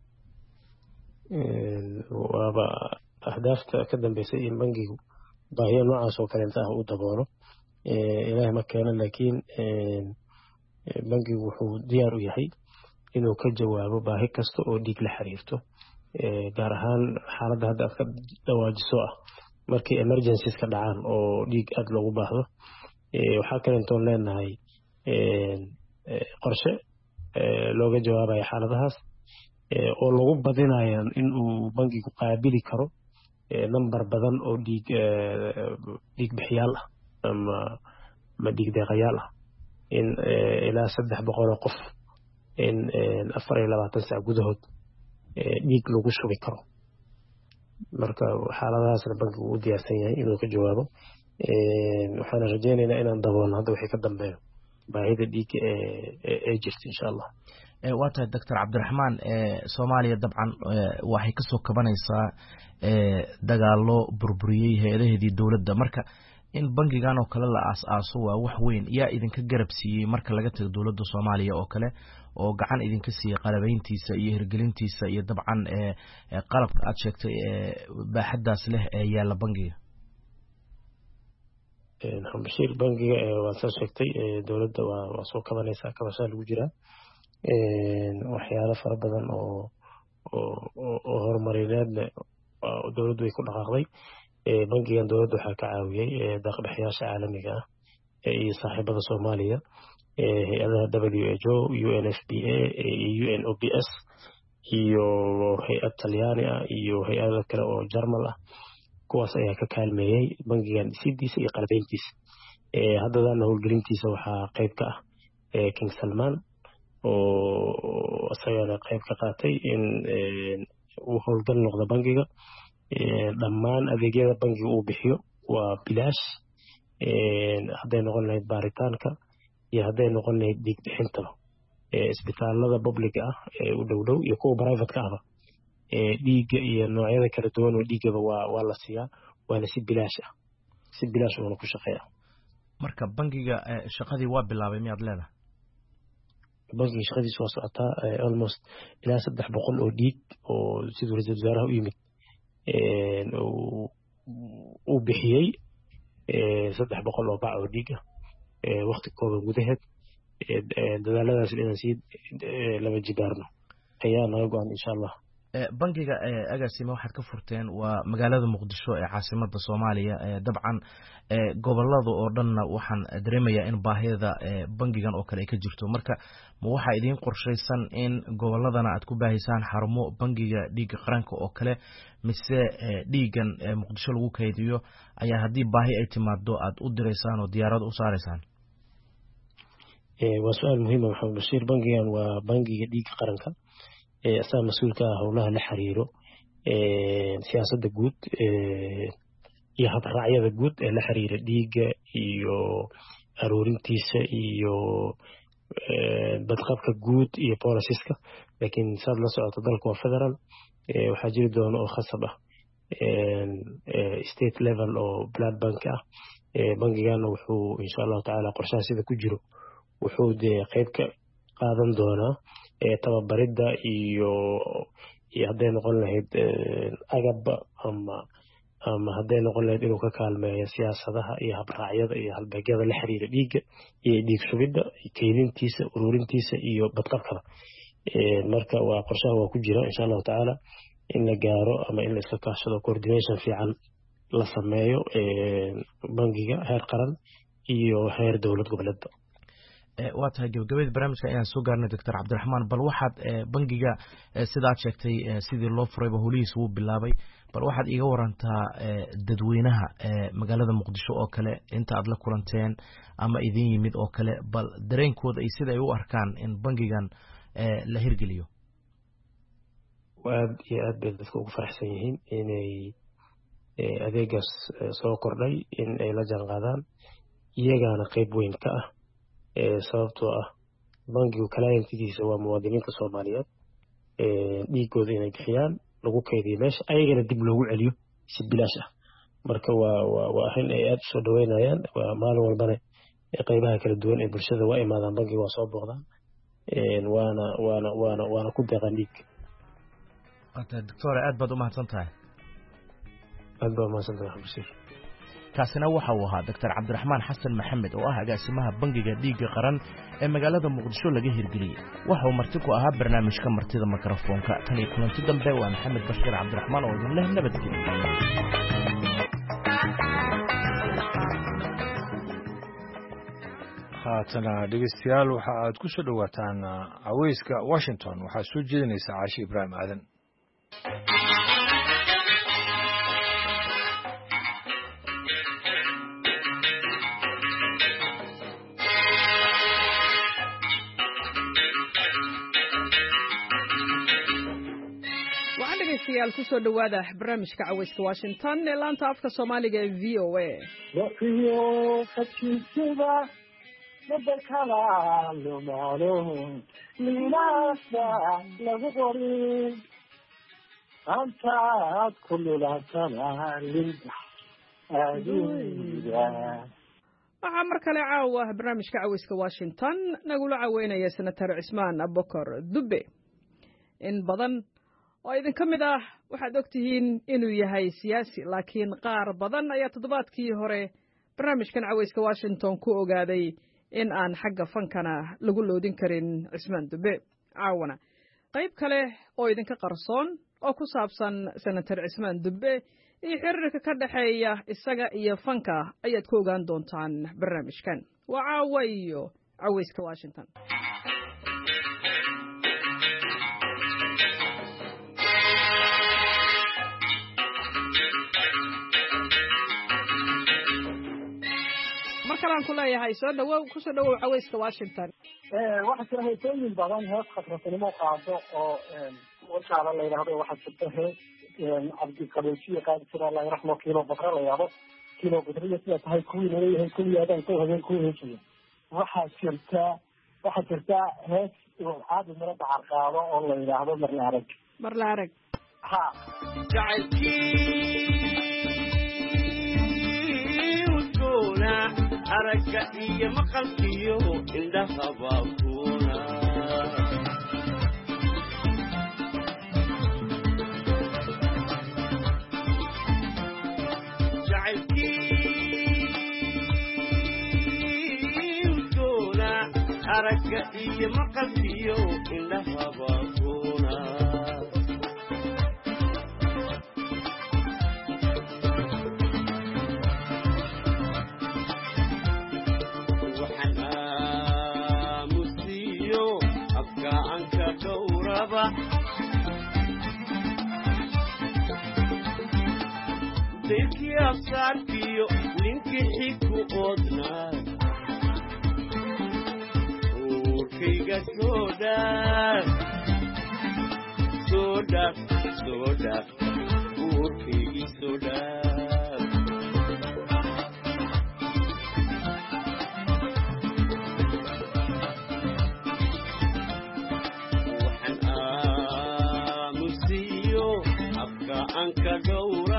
waaba ahdaafta ka dambeysay in bangigu baahiya noocaas oo kaleenta ah u daboolo. ilaahay ma keeno, laakiin bangigu wuxuu diyaar u yahay inuu ka jawaabo baahi kasta oo dhiig la xiriirto, gaar ahaan xaaladda hadda aad ka dhawaajiso ah markii emergencies ka dhacaan oo dhiig aad loogu baahdo. waxaa kaleentoon leenahay qorshe looga jawaabayo xaaladahaas oo lagu badinayo in uu bangigu qaabili karo number badan oo dhiig dhiig bixiyaal ah ama ma dhiig deeqayaal ah, in ilaa saddex boqol oo qof in afar iyo labaatan saac gudahood dhiig lagu shubi karo. marka xaaladahaasna bangigu u diyaarsan yahay inuu ka jawaabo. waxaana rajaynaynaa inaan daboolno hadda wixii ka dambeeyo baahida dhiigga ee jirta insha allah. waa tahay doctor cabdiraxmaan, soomaaliya dabcan waxay kasoo kabanaysaa dagaalo burburiyey hay-adaheedii dowladda, marka in bangigan oo kale la aas-aaso waa wax weyn. yaa idinka garab siiyey marka laga tago dowladda soomaaliya oo kale oo gacan idinka siiyey qalabayntiisa iyo hirgelintiisa iyo dabcan qalabka aad sheegtay baaxaddaas leh ee yaalla bangiga? bashiir, bangiga waad soo sheegtay dowladda waa soo kabanaysaa, kabashaa lagu jiraa. waxyaalo fara badan oo oo horumarineedna dowladdu way ku dhaqaaqday. bangigan dowladda waxaa ka caawiyey deeq-bixiyaasha caalamiga ah iyo saaxiibada Soomaaliya, hay-adaha W H O, U N F P A, U N O B S iyo hay-ad Talyaani ah iyo hay-ado kale oo Jarmal ah. kuwaas ayaa ka kaalmeeyey bangigan dhisidiisa iyo qalabayntiisa. haddana howlgelintiisa waxaa qayb ka ah King Salman oo isagana qayb ka qaatay in uu howlgal noqdo bangiga. dhammaan adeegyada bangiga uu bixiyo waa bilaash, hadday noqon lahayd baaritaanka iyo hadday noqon lahayd dhiig bixintaba. isbitaalada publiga ah ee u dhow dhow iyo kuwa private ka ahba dhiigga iyo noocyada kala duwan oo dhiiggaba waa waa la siiyaa, waana si bilaash ah si bilaash uuna ku shaqeeya. marka bangiga shaqadii waa bilaabay miyaad leedahay? bangiga shaqadiisa waa socotaa almost ilaa saddex boqol oo dhiig oo siduu ra-iisul wasaaraha u yimid uu bixiyey saddex boqol oo bac oo dhiig ah waqti kooban gudaheed. dadaaladaas inaan sii laba jibaarno ayaa naga go-an insha allah. bangiga agaasime waxaad ka furteen waa magaalada muqdisho ee caasimada Soomaaliya. dabcan gobolada oo dhanna waxaan dareemayaa in baahida bangigan oo kale ay ka jirto, marka ma waxaa idiin qorshaysan in goboladana aad ku baahisaan xarumo bangiga dhiigga qaranka oo kale, mise dhiiggan muqdisho lagu kaydiyo ayaa haddii baahi ay timaado aad u diraysaan oo diyaarad u saaraysaan? waa su-aal muhiima maxamed bashiir. bangigan waa bangiga dhiigga qaranka, asaga mas-uulka ah howlaha la xiriiro siyaasadda guud iyo habraacyada guud ee la xiriira dhiigga iyo aruurintiisa iyo badqabka guud iyo bolisiska laakiin saad la socoto dalka waa federal waxaa jiri doona oo khasab ah state level oo blood bank ah bangigana wuxuu insha allahu tacaala qorshaha sida ku jiro wuxuu dee qayb ka qaadan doonaa tababaridda iyo iyo hadday noqon lahayd agabba ama ama hadday noqon lahayd inuu ka kaalmeeyo siyaasadaha iyo habraacyada iyo halbeegyada la xiriira dhiigga iyo dhiig shubidda kaydintiisa ururintiisa iyo badqabkada marka waa qorshaha waa ku jira insha allahu tacaala in la gaaro ama in la iska kaashado coordination fiican la sameeyo bangiga heer qaran iyo heer dowlad goboleedba waa tahay gabagabada barnaamijka ayaan soo gaarnay doctor cabdiraxmaan bal waxaad bangiga sidaad sheegtay sidii loo furayba holihiis wuu bilaabay bal waxaad iiga warantaa dadweynaha magaalada muqdisho oo kale inta aad la kulanteen ama idin yimid oo kale bal dareenkooda iyo sida ay u arkaan in bangigan la hirgeliyo aad iyo aad bay dadka ugu faraxsan yihiin inay adeegaas soo kordhay in ay la jaanqaadaan iyagaana qayb weyn ka ah sababtoo ah bangigu clientigiisa waa muwaadiniinta soomaaliyeed dhiigooda inay bixiyaan lagu kaydiyo meesha ayagana dib loogu celiyo si bilaash ah marka waa waa arrin ay aad usoo dhaweynayaan waa maalin walbana qaybaha kala duwan ee bulshada waa imaadaan bangiga waa soo booqdaan waana waana waana waana ku deeqaan dhiig doctor aad baad u mahadsan tahay aad baad umahadsan tahay xabsir kaasina waxa uu ahaa doctor cabdiraxmaan xasan maxamed oo ah agaasimaha bangiga dhiigga qaran ee magaalada muqdisho laga hirgeliyey waxa uu marti ku ahaa barnaamijka martida mikrofoonka tan iyo kulanti dambe waa maxamed bashiir cabdiraxmaan oo idin leh nabadgelyo haatana dhegeystayaal waxa aad ku soo dhowaataan caweyska washington waxaa soo jeedinaysa caashi ibraahim aadan yaal ku soo dhawaada barnaamijka caweyska washington ee laanta afka soomaaliga ee v o a waxiyo khadkiisada badalkala lumaalo liinaasa lagu qorin antaad ku lulaatana linda aduuda waxaa mar kale caawa barnaamijka caweyska washington nagula caweynaya senator cismaan abokor dube in badan oo idin ka mid ah waxaad og tihiin inuu yahay siyaasi laakiin qaar badan ayaa toddobaadkii hore barnaamijkan caweyska washington ku ogaaday in aan xagga fankana lagu loodin karin cismaan dube caawana qayb kale oo idinka qarsoon oo ku saabsan senator cismaan dube iyo xiriirka ka dhexeeya isaga iyo fanka ayaad ku ogaan doontaan barnaamijkan waa caawa iyo caweyska washington markalaan ku leeyahay soo dhawow ku soo dhawow caweyska washington waxaa jira heesooyin badan hees khatratinimo qaado oo warkaala la yidhaahdo waxaa jirta hees cabdikaboojiye qaadi jira allah raxmo kiilo badre la yidhaahdo kiilo badriya sida tahay kuwii laleeyahay kuwii aadaan ku habeen kuwii heesaya waxaa jirta waxaa jirta hees caadi miro dacar qaado oo la yidhaahdo marla arag marla arag ha aragga iyo maqalkiyo indhaha baakuna jacaylkiiskuna aragga iyo maqalkiyo indhaha baakuna daykii afsaarkiyo ninkii xigku oodnaa uurkayga soo dhaaf soo dhaaf soo dhaaf uurkaygii soo dhaaf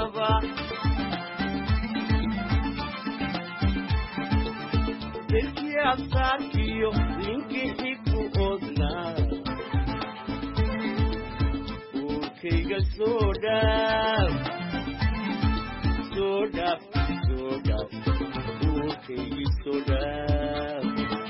raba dilkii absaarkiyo ninkii xiku odnaa uurkayga soo dhaaf soo dhaaf soo dhaaf uurkaygii soo dhaaf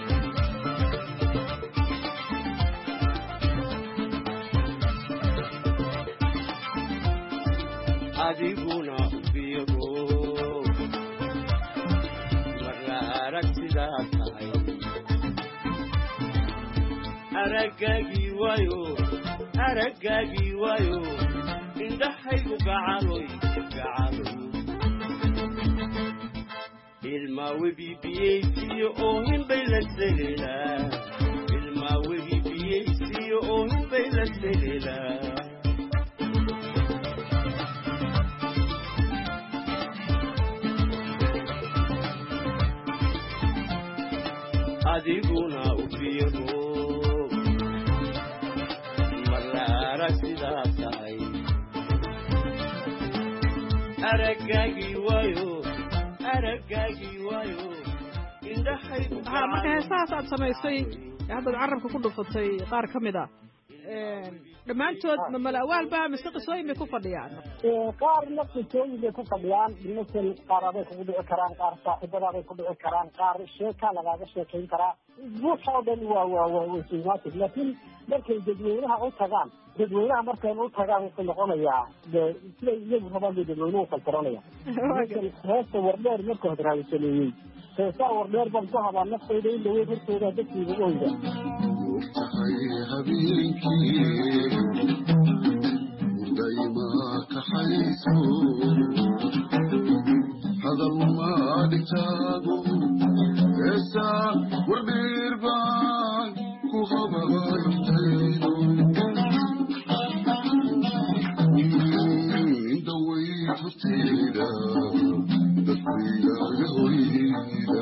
adiguna fiiro marla aragtidaa tahay araggaagii waayo araggaagii waayo indhahaygu gacaloy gacaloy ilmaa webi biyeysiyo oo hinbay la seleelaa ilmaa webi biyeysiyo oo hinbay la seleelaa adiguna u fiiro marla aragtidaa tahay araggaagii waayo araggaagii waayo indhahaygu haa marka heesahaas aad samaysay haddaad carabka ku dhufatay qaar ka mid a dhammaantood ma malawaalba mise qisooyin bay ku fadhiyaan qaarna qisooyin bay ku fadhiyaan masel qaarabay kugu dhici karaan qaar saaxiibadaabay ku dhici karaan qaar sheekaa lagaaga sheekayn karaa buuxa oo dhan waa waa waa wasiimaatid laakiin markay dadweynaha u tagaan dadweynaha markay u tagaan wuxuu noqonayaa siday iyagu rabaan bay dadweynuhu kaltaranaya heesta wardheer marka hodraawi sameeyey heesaa wardheer baan ku habaa naftayda in dhaweyd hortooda dadkiiga oyda tahay habeenkii dayma kaxayso hadal maaligtaagu heesaa wardheer baan ku habaa naftaydu indaweyd horteyda dadkaygaga hoyda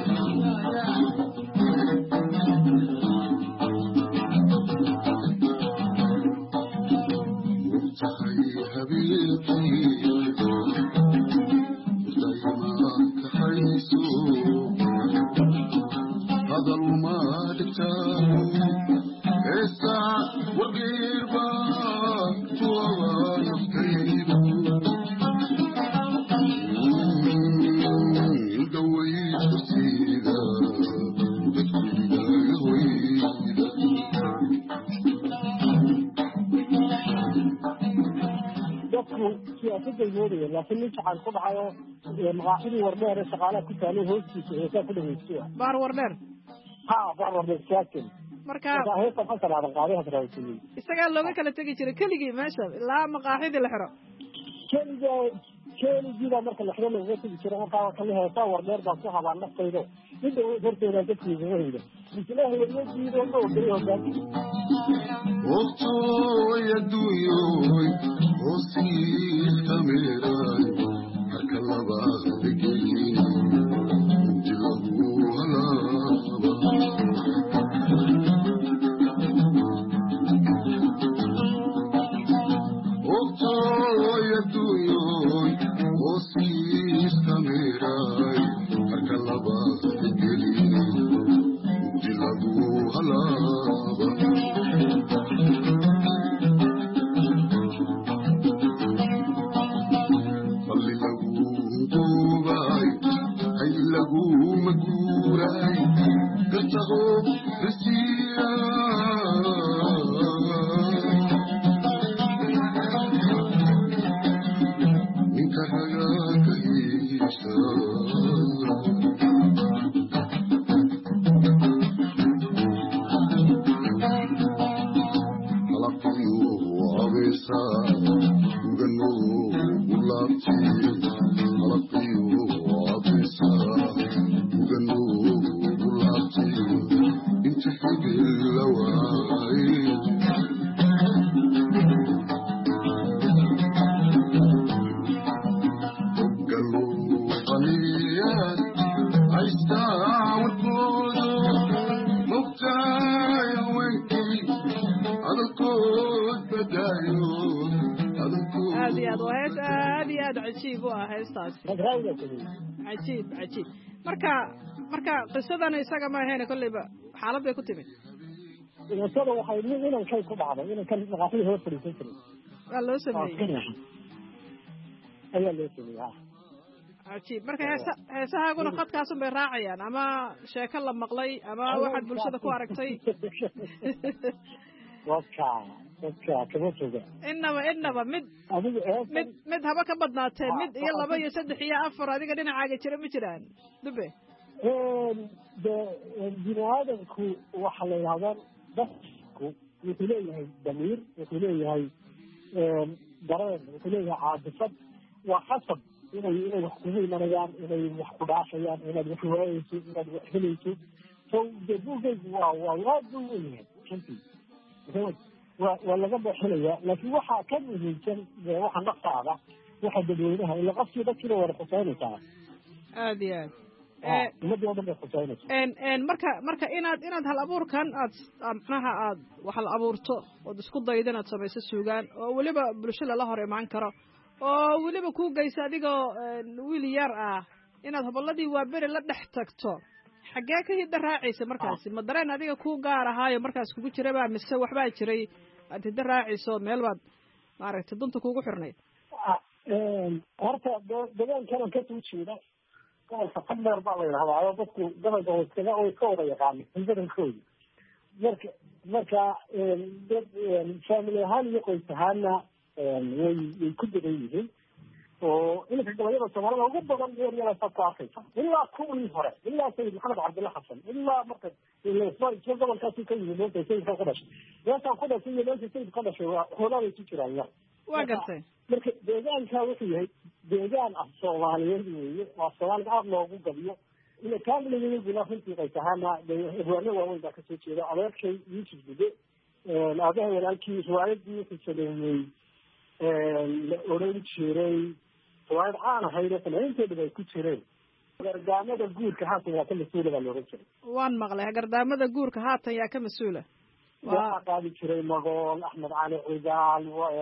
laakiin nin jacayl ku dhacayo maqaaxidii wardheer ee shaqaalaha ku taalay hoostiisa heesaa ku dhageystiya baar wardheer ha baar wardheer saakin marka heesa fasalaadan qaaday hadraawtiyey isagaa looga kala tegi jiray keligii meesha ilaa maqaaxidii la xiro keliga keligiibaa marka la xiro lagaga tegi jiray markaa kale heesaa wardheer baan ku habaa naftayda in dhaweyd horteyda dadkiigaga hayda mislaha wadiido dhowday hogaami ogtooy adduunyoy hoosiis kameeray harka labaada gelin inti lagu halaaba ogtooy adduunyoy hoosiis kameeray harka labaada gelin inti lagu halaaba maguuray gartaho rasiya ninka ragaaka aad cajiib u ah heestaasi cajiib cajiib marka marka qisadan isaga ma ahayn kolleyba xaalad bay ku timid qisada waxay inankay ku dhacday inankan maqaaxida hoos fadhiisan jiray waa loo sameeyey ayaa loo sameeyey cajiib marka heesa heesahaaguna khadkaasun bay raacayaan ama sheeko la maqlay ama waxaad bulshada ku aragtay waka waka kama foga inaba inaba mid mid mid haba ka badnaatee mid iyo laba iyo saddex iyo afar adiga dhinacaaga jira ma jiraan dube de bini aadamku waxa la yidhahdaa dadku wuxuu leeyahay damiir wuxuu leeyahay dareen wuxuu leeyahay caadifad waa xasab inay inay wax kugu imanayaan inay wax ku dhaafayaan inaad wax waayeyso inaad wax helayso so de buugaygu waa waa aad buu weyahay runtii waa waa laga bixinayaa laakiin waxaa ka muhiimsan waxa naftaada waxa dadweynaha ila qofkii dadkiina wada xuseynaysaa aad iyo aad ummadii oo dhan bay xuseynaysaa marka marka inaad inaad hal abuurkan aad macnaha aad wax la abuurto ood isku daydo inaad samayso suugaan oo weliba bulsho lala hor imaan karo oo weliba kuu geysa adigoo wiil yar ah inaad hobolladii waa beri la dhex tagto xaggee ka hidda raacaysa markaasi ma dareen adiga kuu gaar ahaayo markaas kugu jiraba mise waxbaa jiray aad hidda raacayso meel baad maaragtay dunta kuugu xirnayd horta degaankanan kasoo jeeda gobolka fadleer baa la yidhahdaa dadku gobolka iskaga oo iska wada yaqaana badankooda marka marka dad family ahaan iyo qoys ahaana way way ku dadan yihiin oo iminka gabayada soomaalida ugu badan eeryadaasa ku arkaysa ilaa kuwii hore ilaa sayid maxamed cabdilla xasan ilaa marka isla gobolkaasi ka yimid meesha sayidka ku dhashay meeshaan ku dhashay iyo meesha sayid ka dhashay waa hoolaaday ku jiraan yar waa gartay marka deegaanka wuxuu yahay deegaan af soomaaliyeed weeye waa soomaalida aada loogu gabiyo ila kaamiligaguna runtii qays ahaana hwaano waaweyn baa kasoo jeeda adeerkay yuusuf gude aabaha walaalkii riwaayadii wuxuu sameeyey la oran jiray riwaayad caan ahayd oo samaynteedaba ay ku jireen gardaamada guurka haatan yaa ka mas-uula baa looran jiray waan maqlay gardaamada guurka haatan yaa ka mas-uula waxaa qaadi jiray magool axmed cali cigaal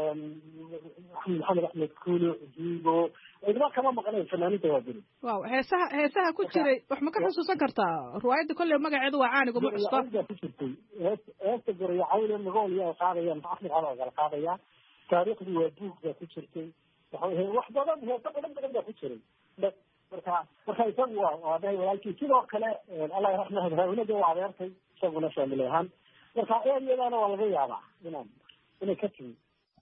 maxamed axmed kulo jigo cidba kama maqnayn fanaaniinta waa beri waaw heesaha heesaha ku jiray wax ma ka xusuusan kartaa riwaayadda kolley magaceedu waa caanigu ma cusba ku jirtay heesta goraya cawle magool iyo ay qaadayaan axmed cali cigaal qaadaya taariikhdii waa buug baa ku jirtay wax badan heeso badan badan baa ku jiray marka marka isagu waa waa dahay walaalkii sidoo kale allah raxmaha hawlada waa adeertay isaguna family ahaan marka eeriyadaana waa laga yaabaa inaan inay ka timi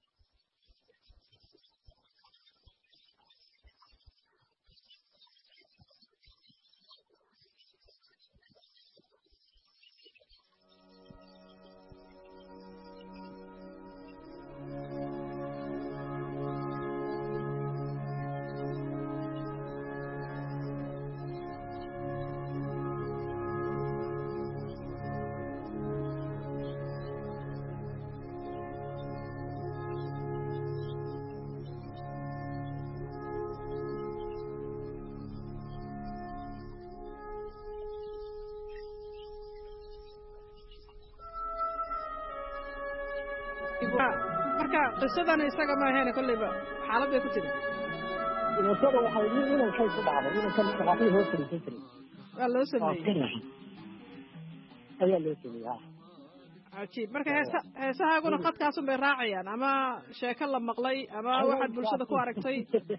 marka qisadan isaga ma ahayn kolleyba xaalad bay ku timid qisada waxay inankay ku dhacday inankan maqaaxida hoos fadhiisan jiray waa loo sameeyey ayaa loo sameeyey cajiib marka heesa heesahaaguna khadkaasun bay raacayaan ama sheeko la maqlay ama waxaad bulshada ku aragtay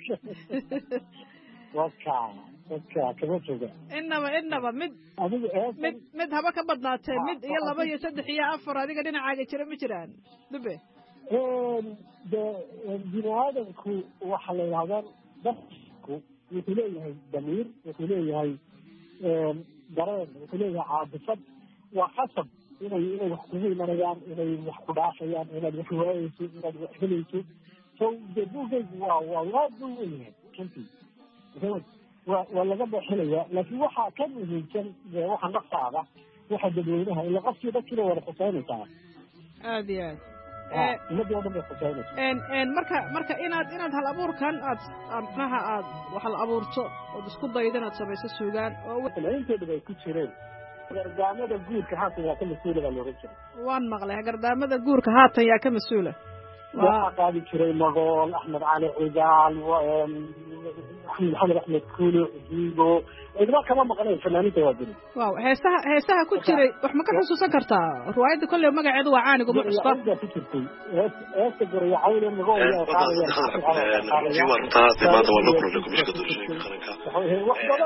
waka waka kama foga inaba inaba mid mid mid haba ka badnaatee mid iyo laba iyo saddex iyo afar adiga dhinacaaga jira ma jiraan dube de bini aadamku waxa la yidhahdaa dadku wuxuu leeyahay damiir wuxuu leeyahay dareen wuxuu leeyahay caadifad waa xasab inay inay wax kugu imanayaan inay wax ku dhaafayaan inaad wax waayeyso inaad wax helayso so de buugaygu waa waa aad buu weyahay runtii waa waa laga bixinayaa laakiin waxaa ka muhiimsan waxa naftaada waxa dadweynaha ila qofkii dadkiina wada xuseynaysaa aad iyo aad ummadii oo dhan bay xuseynaysaa marka marka inaad inaad hal abuurkan aad macnaha aad wax la abuurto ood isku daydo inaad samayso suugaan oo samaynteedaba ay ku jireen gardaamada guurka haatan yaa ka mas-uula baa looran jiray waan maqlay gardaamada guurka haatan yaa ka mas-uula waxaa qaadi jiray magool axmed cali cigaal maxamed axmed kuulo diigo idma kama maqnayn fanaaniinta waa beri waaw heesaha heesaha ku jiray wax ma ka xusuusan kartaa riwaayadda kolley magaceedu waa caanigu ma cusba ku jirtay heesta guriga cawle magool ayaa qaadaya waa runtaa dee maanta waa loo kulolay komishinka doorashooyinka qaranka wax badan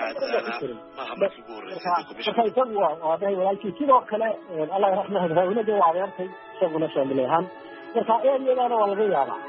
marka isagu waa dhahay walaalkii sidoo kale allah raxmaha haweenada waa adeertay isaguna shaamil ahaan marka eeriyadaana waa laga yaabaa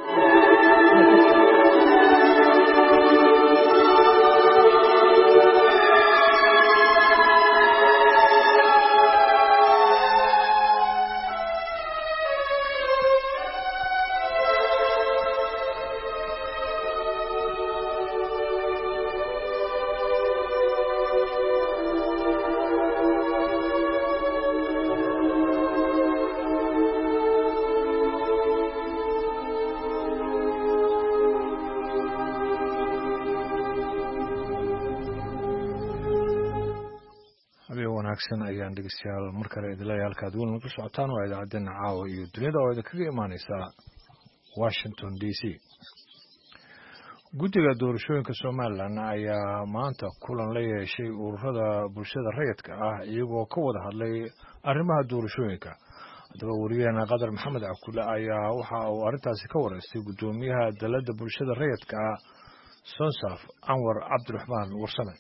ayaan dhegeystayaal mar kale idinleeyahay halkaad weli naga socotaan waa idaacaddeenna caawa iyo duniyada oo idinkaga imaaneysaa washington d c guddiga doorashooyinka somalilan ayaa maanta kulan la yeeshay ururada bulshada rayidka ah iyagoo ka wada hadlay arrimaha doorashooyinka haddaba wariyaheena qadar maxamed cabdulle ayaa waxa uu arrintaasi ka wareystay guddoomiyaha dalladda bulshada rayidka ah sonsaf anwar cabdiraxmaan warsame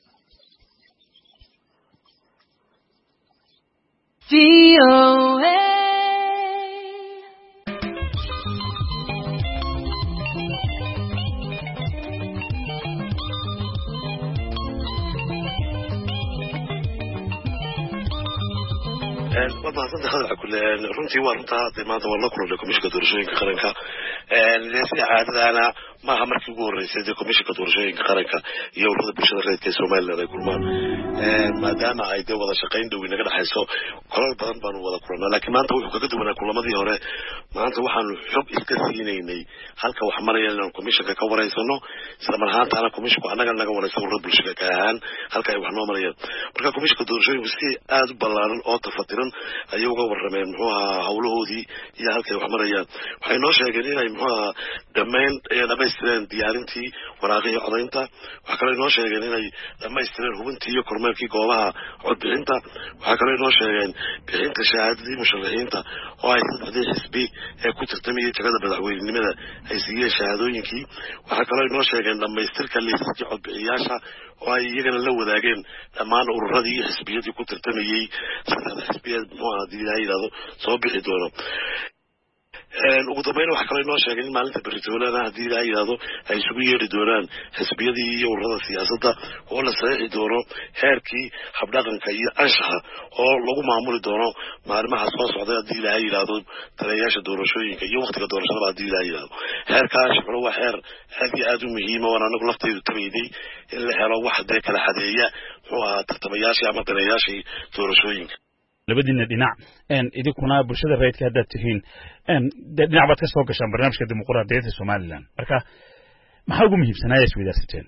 V O A waa mahadsantahay hadalka kule runtii waa runtaa dee maanta waa la kulolay komishinka doorashooyinka qaranka sida caadadaana maaha markii ugu horreysay dee komishinka doorashooyinka qaranka iyo ururada bulshada rayidka ee somaliland ay kulmaan maadaama ay dee wada shaqayn dhow inaga dhexayso kolal badan baanu wada kulannaa laakiin maanta wuxuu kaga duwanaa kulamadii hore maanta waxaanu xog iska siinaynay halka wax maraya inaanu komishinka ka wareysano isla mar ahaantaana komishinku annaga naga wareysa ururada bulshada ka ahaan halka ay wax noo marayaan marka komishinka doorashooyinku si aada u ballaaran oo tafatiran ayay uga warrameen muxuu ahaa hawlahoodii iyo halkay wax marayaan waxay noo sheegeen inay muxuu ahaa dhammayn dhamaystireen diyaarintii waraaqihii codaynta waxaa kaloo inoo sheegeen inay dhamaystireen hubintii iyo kormeerkii goobaha codbixinta waxaa kaloo inoo sheegeen bixinta shahaadadii musharaxiinta oo ay saddexdii xisbi ee ku tartamayay jagada madaxweynenimada ay siiyeen shahaadooyinkii waxaa kaloo inoo sheegeen dhamaystirka liisaskii codbixiyaasha oo ay iyagana la wadaageen dhammaan ururadii iyo xisbiyadii ku tartamayey saddexda xisbiyeed muxuu ahaa hadii ilaha yidhahdo soo bixi doono ugu dambeyn waxaa kaloo inoo sheegay in maalinta beritoolana haddii ilaha yidhahdo ay isugu yeedhi doonaan xisbiyadii iyo ururada siyaasadda oo la saxiixi doono heerkii habdhaqanka iyo anshaxa oo lagu maamuli doono maalimaha soo socday haddii ilaha yidhahdo taliyayaasha doorashooyinka iyo waktiga doorashadaba haddii ilaha yidhahdo heerka anshaxuna waa heer aad iyo aada u muhiima waan anagu lafteydu tabaynay in la helo wax dee kala xadeeya muxuu ahaa tartamayaashii ama taliyayaashii doorashooyinka labadiina dhinac idinkuna bulshada rayidka haddaad tihiin dhinac baad ka soo gashaan barnaamijka dimuqraadiyadda somaliland marka maxaa ugu muhiimsanaya isweydaarsateen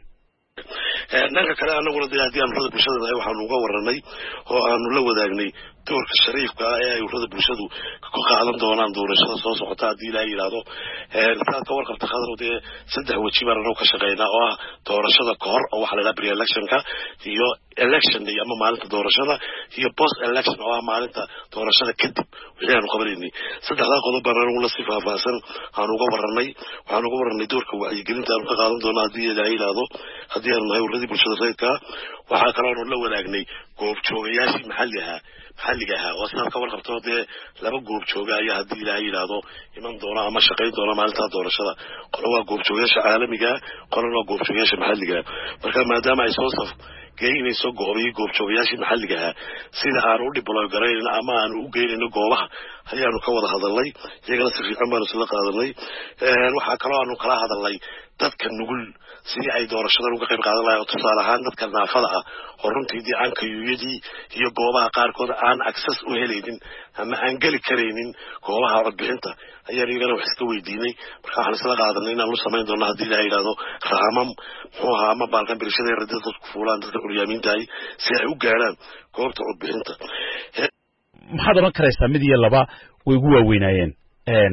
dhanka kale anaguna de haddii aan ururada bulshada nahay waxaanu uga waranay oo aanu la wadaagnay doorka shariifka ah ee ay ururada bulshadu ka qaadan doonaan doorashada soo socota haddii ilaha yidhaahdo saad ka warqabta khadrow dee saddex weji baan anagu ka shaqeynaa oo ah doorashada kahor oo waxaa la yidhaha pre-electionka iyo election day ama maalinta doorashada iyo post election oo ah maalinta doorashada kadib wixii aanu qabanaynay saddexdaa qodob baan anaguna si faahfaahsan aanu uga waranay waxaanu uga waranay doorka wacyigelinta aanu ka qaadan doona haddii ilaha yidhaahdo haddii aanu nahay ururadii bulshada rayidka waxaa kaloo aanu la wadaagnay goobjoogayaashii maxalli ahaa maxalliga ahaa oo sidaad ka warqabto dee laba goobjooga ayaa haddii ilaha yidhaahdo iman doona ama shaqayn doona maalintaa doorashada qola waa goobjoogayaasha caalamigaa qolana waa goobjoogayaasha maxalligaa marka maadaama ay soo saf geynayso goobiyii goobjoogayaashii maxalliga ahaa sida aanu u dhibalo garaynin ama aanu u geynayno goobaha ayaanu ka wada hadalnay iyagana si fiican baanu isla qaadanay waxaa kaloo aanu kala hadalnay dadka nugul sidii ay doorashadan uga qayb qaadan lahay oo tusaale ahaan dadka naafada ah oo runtiidii aan kayuuyadii iyo goobaha qaarkood aan access u helaynin ama aan geli karaynin goobaha codbixinta ayaan iyagana wax iska weydiinay marka waxaan isla qaadanay inaan u samayn doono haddii ilaha yidhahdo raamam muxuu ahaa ama baalkan birashada ee radada dadku fuulaan dadka curyaamiintahay si ay u gaaraan goobta codbixinta maxaad odhan karaysaa mid iyo laba way ugu waaweynaayeen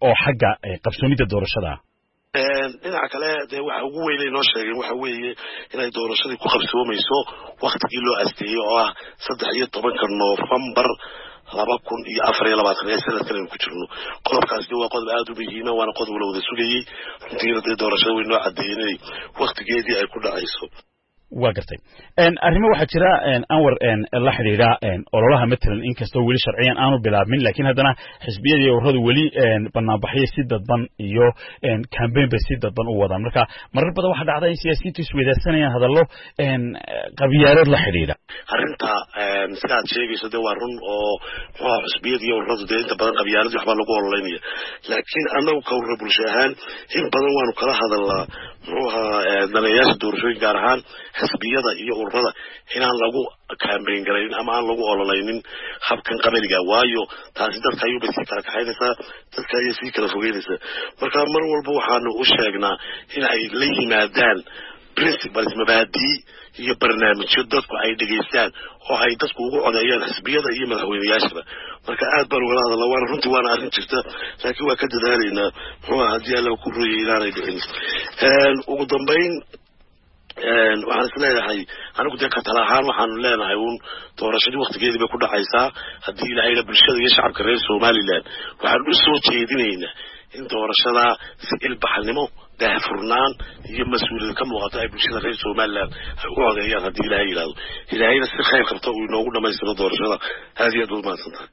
oo xagga qabsoomidda doorashada dhinaca kale dee waxa ugu weyn ay noo sheegeen waxa weeye inay doorashadii ku qabsoomayso waktigii loo asteeyey oo ah saddex iyo tobanka noofembar laba kun iyo afar iyo labaatan ee sanadkan aynu ku jirno qodobkaasi waa qodob aada u muhiima waana qodob la wada sugayey runtiina dee doorashada way noo caddeeyeen inay waktigeedii ay ku dhacayso waa gartay arrimo waxaa jira anwar la xidhiidha ololaha matalan inkastoo weli sharciyan aanu bilaabmin laakiin haddana xisbiyadii ururadu weli banaanbaxyo si dadban iyo campaign bay si dadban u wadaan marka marar badan waxaa dhacda in siyaasiyiintu isweydaarsanayaan hadallo qabyaalad la xidhiidha arrinta sidaad sheegayso dee waa run oo muxuaha xisbiyada iyo ururadu dee inta badan qabyaaladii waxbaa lagu ololeynaya laakiin annagu ka urura bulsho ahaan in badan waanu kala hadalnaa muxuu ahaa danayaasha doorashooyin gaar ahaan xisbiyada iyo ururada inaan lagu campaign garaynin ama aan lagu ololaynin habkan qabaliga waayo taasi dadka ayuubay sii kala kaxaynaysaa dadka ayay sii kala fogeynaysaa marka mar walba waxaanu u sheegnaa in ay la yimaadaan principles mabaadii iyo barnaamijyo dadku ay dhegaystaan oo ay dadku ugu codeeyaan xisbiyada iyo madaxweynayaashaba marka aad baan ugala hadalnaa waana runtii waana arrin jirta laakiin waa ka dadaalaynaa muxuuha haddii alla ku rooyay inaanay dhicin ugu dambayn waxaan is leeyahay anigu dee katala ahaan waxaanu leenahay uun doorashadii waktigeedii bay ku dhacaysaa haddii ilaahayna bulshada iyo shacabka reer somalilan waxaan u soo jeedinaynaa in doorashadaa si ilbaxnimo daahfurnaan iyo mas-uuliyad ka muuqato ay bulshada reer somalilan ay u codeeyaan haddii ilaahay yidhahdo ilaahayna si khayr qabto uu inoogu dhamaystiro doorashada aad iyo aad u mahadsan tahay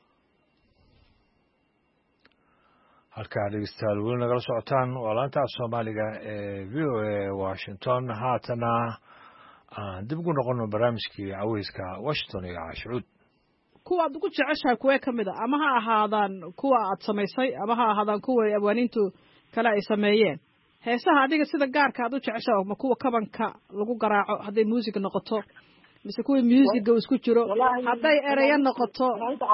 halkaa dhegeystayaal weli nagala socotaan waa laanta soomaaliga ee v o a washington haatana aan dib ugu noqono barnaamijkii caweyska washington iyo caashucuud kuwa aad ugu jeceshahay kuwee ka mid a ama ha ahaadaan kuwa aad samaysay ama ha ahaadaan kuwa abwaaniintu kale ay sameeyeen heesaha adiga sida gaarka aad u jeceshahay ma kuwa kabanka lagu garaaco hadday muusig noqoto mise kuwii muusiga isku jiro hadday ereyo noqoto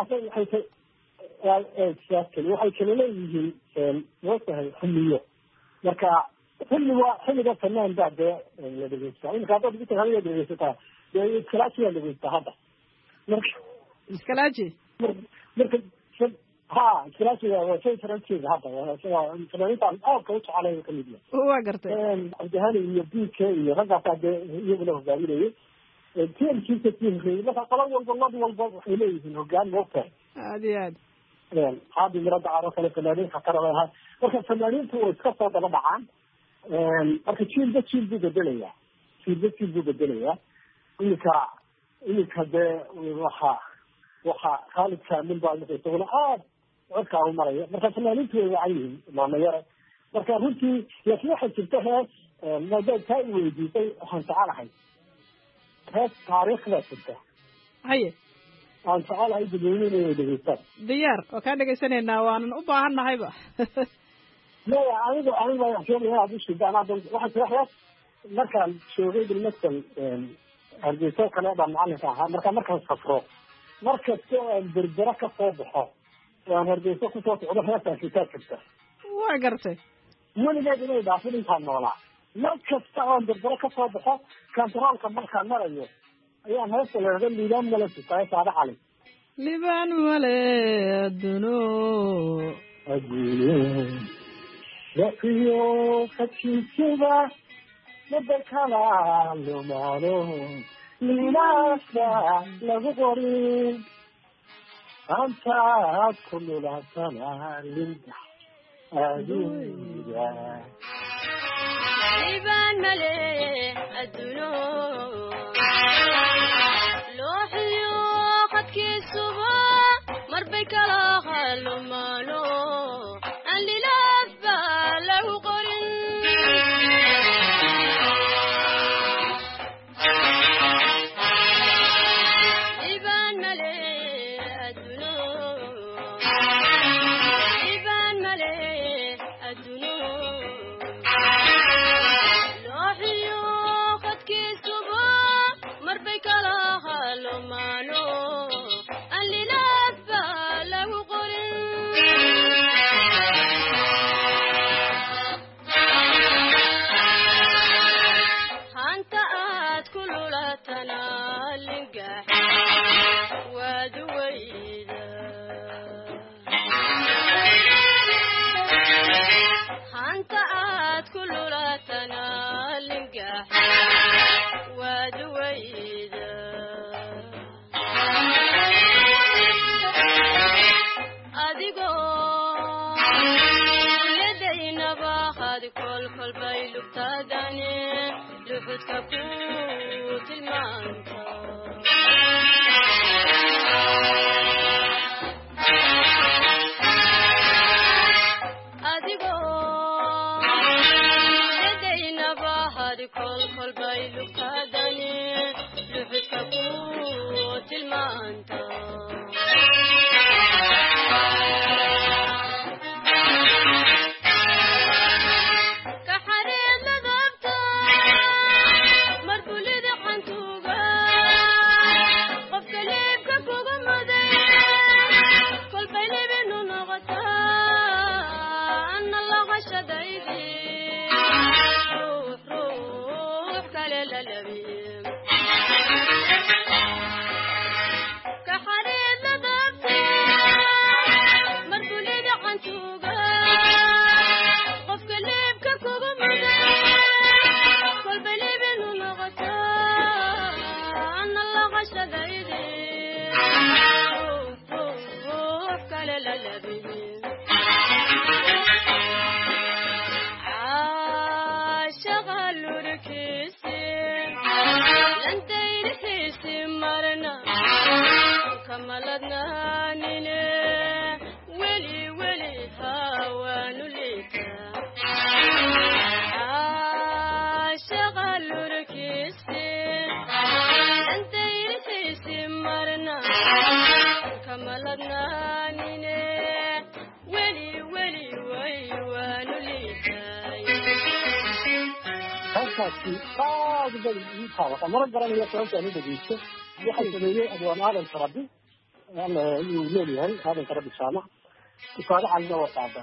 waxay kala leeyihiin wasahay xilliyo marka xilli waa xilliga fanaan baa dee la dhegeystaa imika haddaad ugu tahay haliga dhegeysataa dee iskalaaji waa dhegeystaa hadda marka iskalaaji marka ha iskalaaji waa shay faransiga hadda fanaaniintaan aadka u jecelay ka mid yahay waa gartay cabdihani iyo bk iyo raggaasaa dee iyaguna hogaaminayay tiamkiisa tiamkeey marka qolo walba lad walba waxay leeyihiin hogaan moogtahay aad iyo aad haadi mirada caro kale fanaaniin khatara bay ahay marka fanaaniintu way iska soo daba dhacaan marka jiilba jiil buu bedelayaa jiilba jiil buu bedelayaa iminka iminka dee waxa waxa khaalid kaamin baa imika isaguna aad codkaa u maraya marka fanaaniintu way wacan yihiin maamayare marka runtii laakiin waxay jirta hees maadaad taa i weydiisay waxaan jecelahay hees taariikh baa jirta haye aan jecelahay dadweyne inay dhegeystaan diyaar oo kaa dhegaysanaynaa waanan u baahan nahayba maya anigu anigu baa waxsheegaya aad u shidaan hadda waxaa jira hees markaan joogay bilmasal hargeyso kale baa macalinka ahaa marka markaan safro markasta aan berbera ka soo baxo waan hargeyso kusoo socdo heestaan kitaab jirta waa gartay weligeed inay dhaafin intaan noolaa mar kasta oon berbera ka soo baxo kantaroolka markaan marayo ayaan heesta leeda liibaan male sitaay saada cali liibaan male aduno aduno yaqiyo khadkiisaba madakala lumaano liinaasa lagu qorin antaad ku lulaasana linda adunya liibaan male aduno looxiyo khadkiisuba marbay kala halumaano aan lilaafba lagu qorin liibaan male aduno liibaan male aduno looxiyo khadkiisuba marbay kala halumaano aan lilaafba lagu qorin hanta aad ku lulatana lingax waad weyda kululatana lingax waadwayda adigoo ladaynaba hadi kol kolbay lugtaadani luxudka ku tilmaanta kol kol bay lugtaadani luxudka ku tilmaanta ka xareed ladabta marbulida xantuuga qofka leebka kuga maday kol bay lebinu noqotaa anna laqashadaydi مرة قرأنا يقرأ أن بديته يحصل إليه أبوان هذا التربي يعني يقول هل هذا التربي سامع يصارع على النوع هذا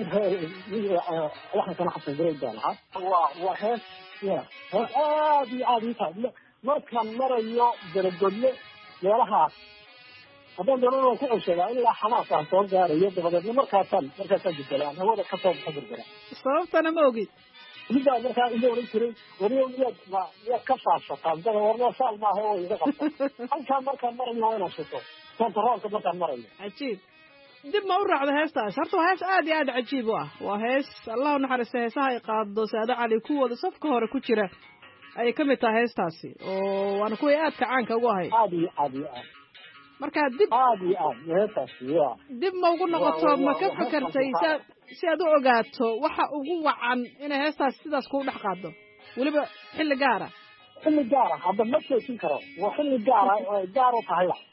واحد كان حصل جريد جالها وهذا يا هذه عادي هذا ما كان مرة يو جرجل يراها هذا ضروري كل شيء إلا حماس عن طول جاري يبدأ بدل مركزان مركزان جدا هو ده كتاب حجر جدا صوت أنا موجود إذا مركز إذا وريتري وريهم يد ما يكسر شطان ده ورنا صار ما هو يذكر هل كان مركز مرة ما هو نشطه كان ترى كم مركز مرة عجيب دب ما ورع بهستا شرط وهاس آدي آد عجيب واه وهاس الله نحرس هاي قاد سادة على كوة صفك هور كتيرة أي كم تهستاسي وأنا كوي آد كعنك وهاي عادي عادي عادي marka dib aadi aad yeesasiya dib ma ugu noqoto ma ka fakartay si aad u ogaato waxa ugu wacan inay heestaas sidaas ku dhax qaado waliba xilli gaar ah xilli gaar ah hadda ma sheekin karo waa xilli gaar ah oo gaar u tahay ma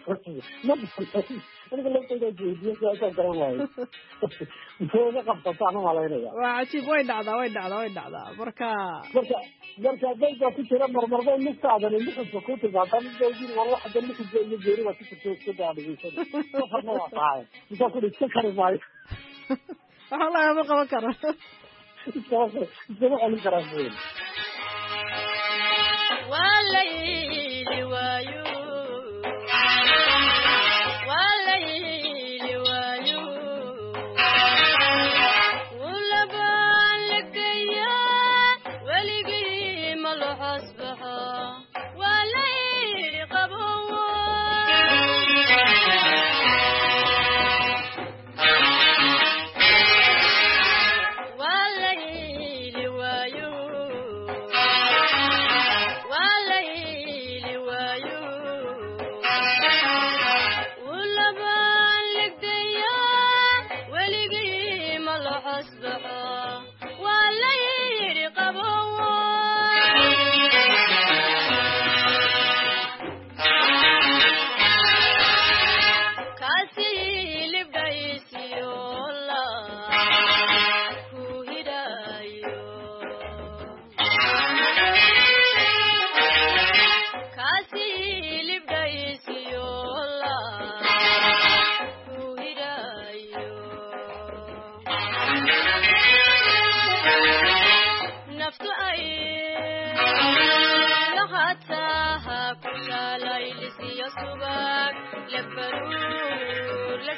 aniga la tagay jeediyo ka garanay inta qabta aan malaynaya waa cajiib way dhacdaa way dhacdaa way dhacdaa marka marka marka dadka ku jira marmarba naftaada inta ku timaadaan dadii war wax dadka ku jeeyo jeeri waa ku jirto daadaysan farma waa tahay inta ku dhigta karimay waxa la yaab qaban kara isoo aan karayn walayli wayu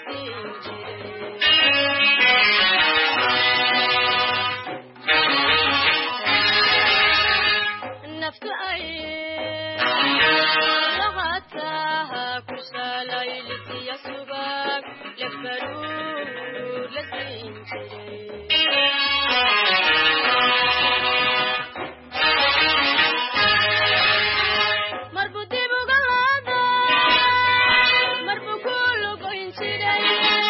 Thank you. naftu ay laqataha kushaalaylisiya subag lefbaruur la siin jiray marbu dib uga laado marbu ku lugoyn jiray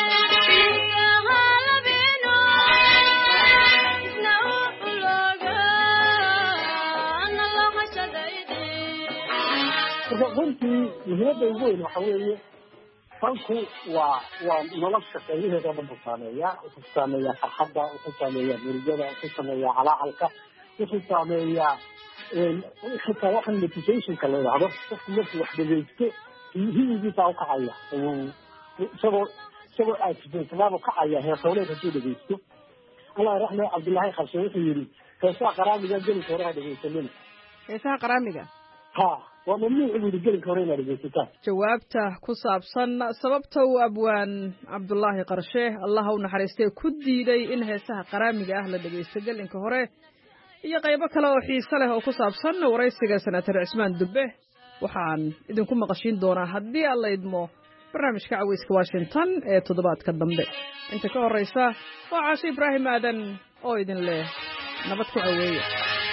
marka runtii muhiimadda ugu weyn waxa weeye fanku waa waa nolosha qaybaheeda o dhan buu saameeyaa wuxuu saameeyaa farxadda wuxuu saameeyaa murugada wuxuu saameeyaa calaacalka wuxuu saameeyaa xitaa waxan meditationka la yidhaahdo qofku markuu wax dhegaysto hiyigiisaa ukacaya isagoo isagoo aasifeysanaabuu kacaya heesooleed hadduu dhegaysto allah raxme cabdullaahi qabse wuxuu yidhi heesaha qaraamiga gelinka hore ha dhegaysanina heesaha qaraamiga ha waa mamnuuc buu yidhi gelinka hore inaad dhegaysataan jawaabta ku saabsan sababta uu abwaan cabdullaahi qarshe allaha u naxariistay ku diiday in heesaha qaraamiga ah la dhegaysto gelinka hore iyo qaybo kale oo xiise leh oo ku saabsan waraysiga senator cismaan dubbe waxaan idinku maqashiin doonaa haddii aan la idmo barnaamijka caweyska washington ee toddobaadka dambe inta ka horraysa waa caashe ibraahim aadan oo idin leh nabad ku caweeya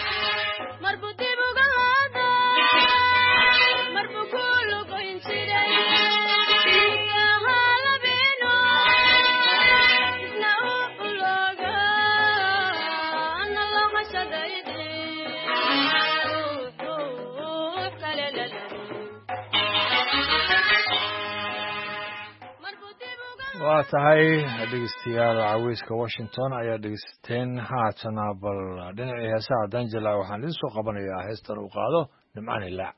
waa tahay dhegeystayaal caweyska washington ayaa dhegeysateen haatana bal dhinacii heesaha danjela waxaan idin soo qabanayaa heestan uu qaado nimcaan ilaac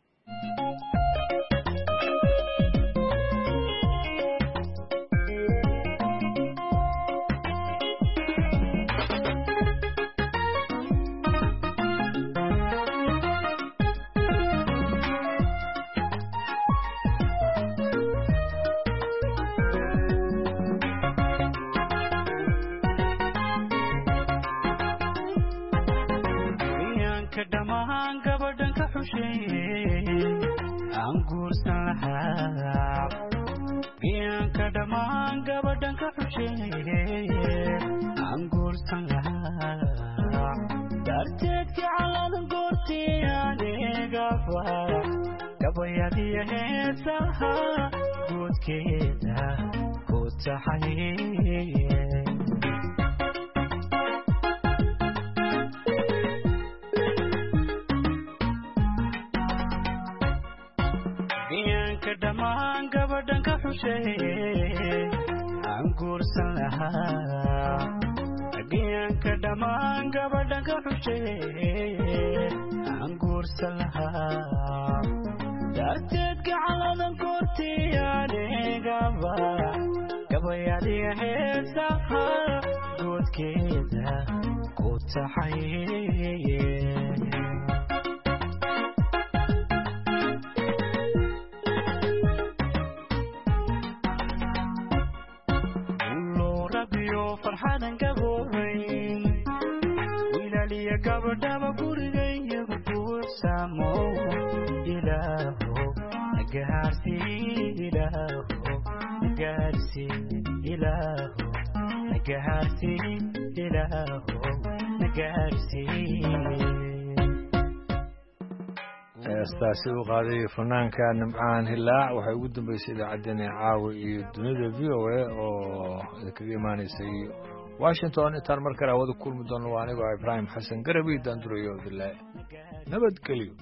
heestaasi uu qaaday fanaanka nimcaan hilaac waxay ugu dambeysay idaacaddeenii caawa iyo dunida v o a oo idinkaga imaanaysay washington intaan mar kale hawada kulmi doono waa anigoo ibraahim xasan garabi daandurayo dilaac nabadgelyo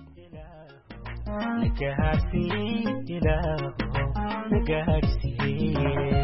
نجهرتي إله نجهرتي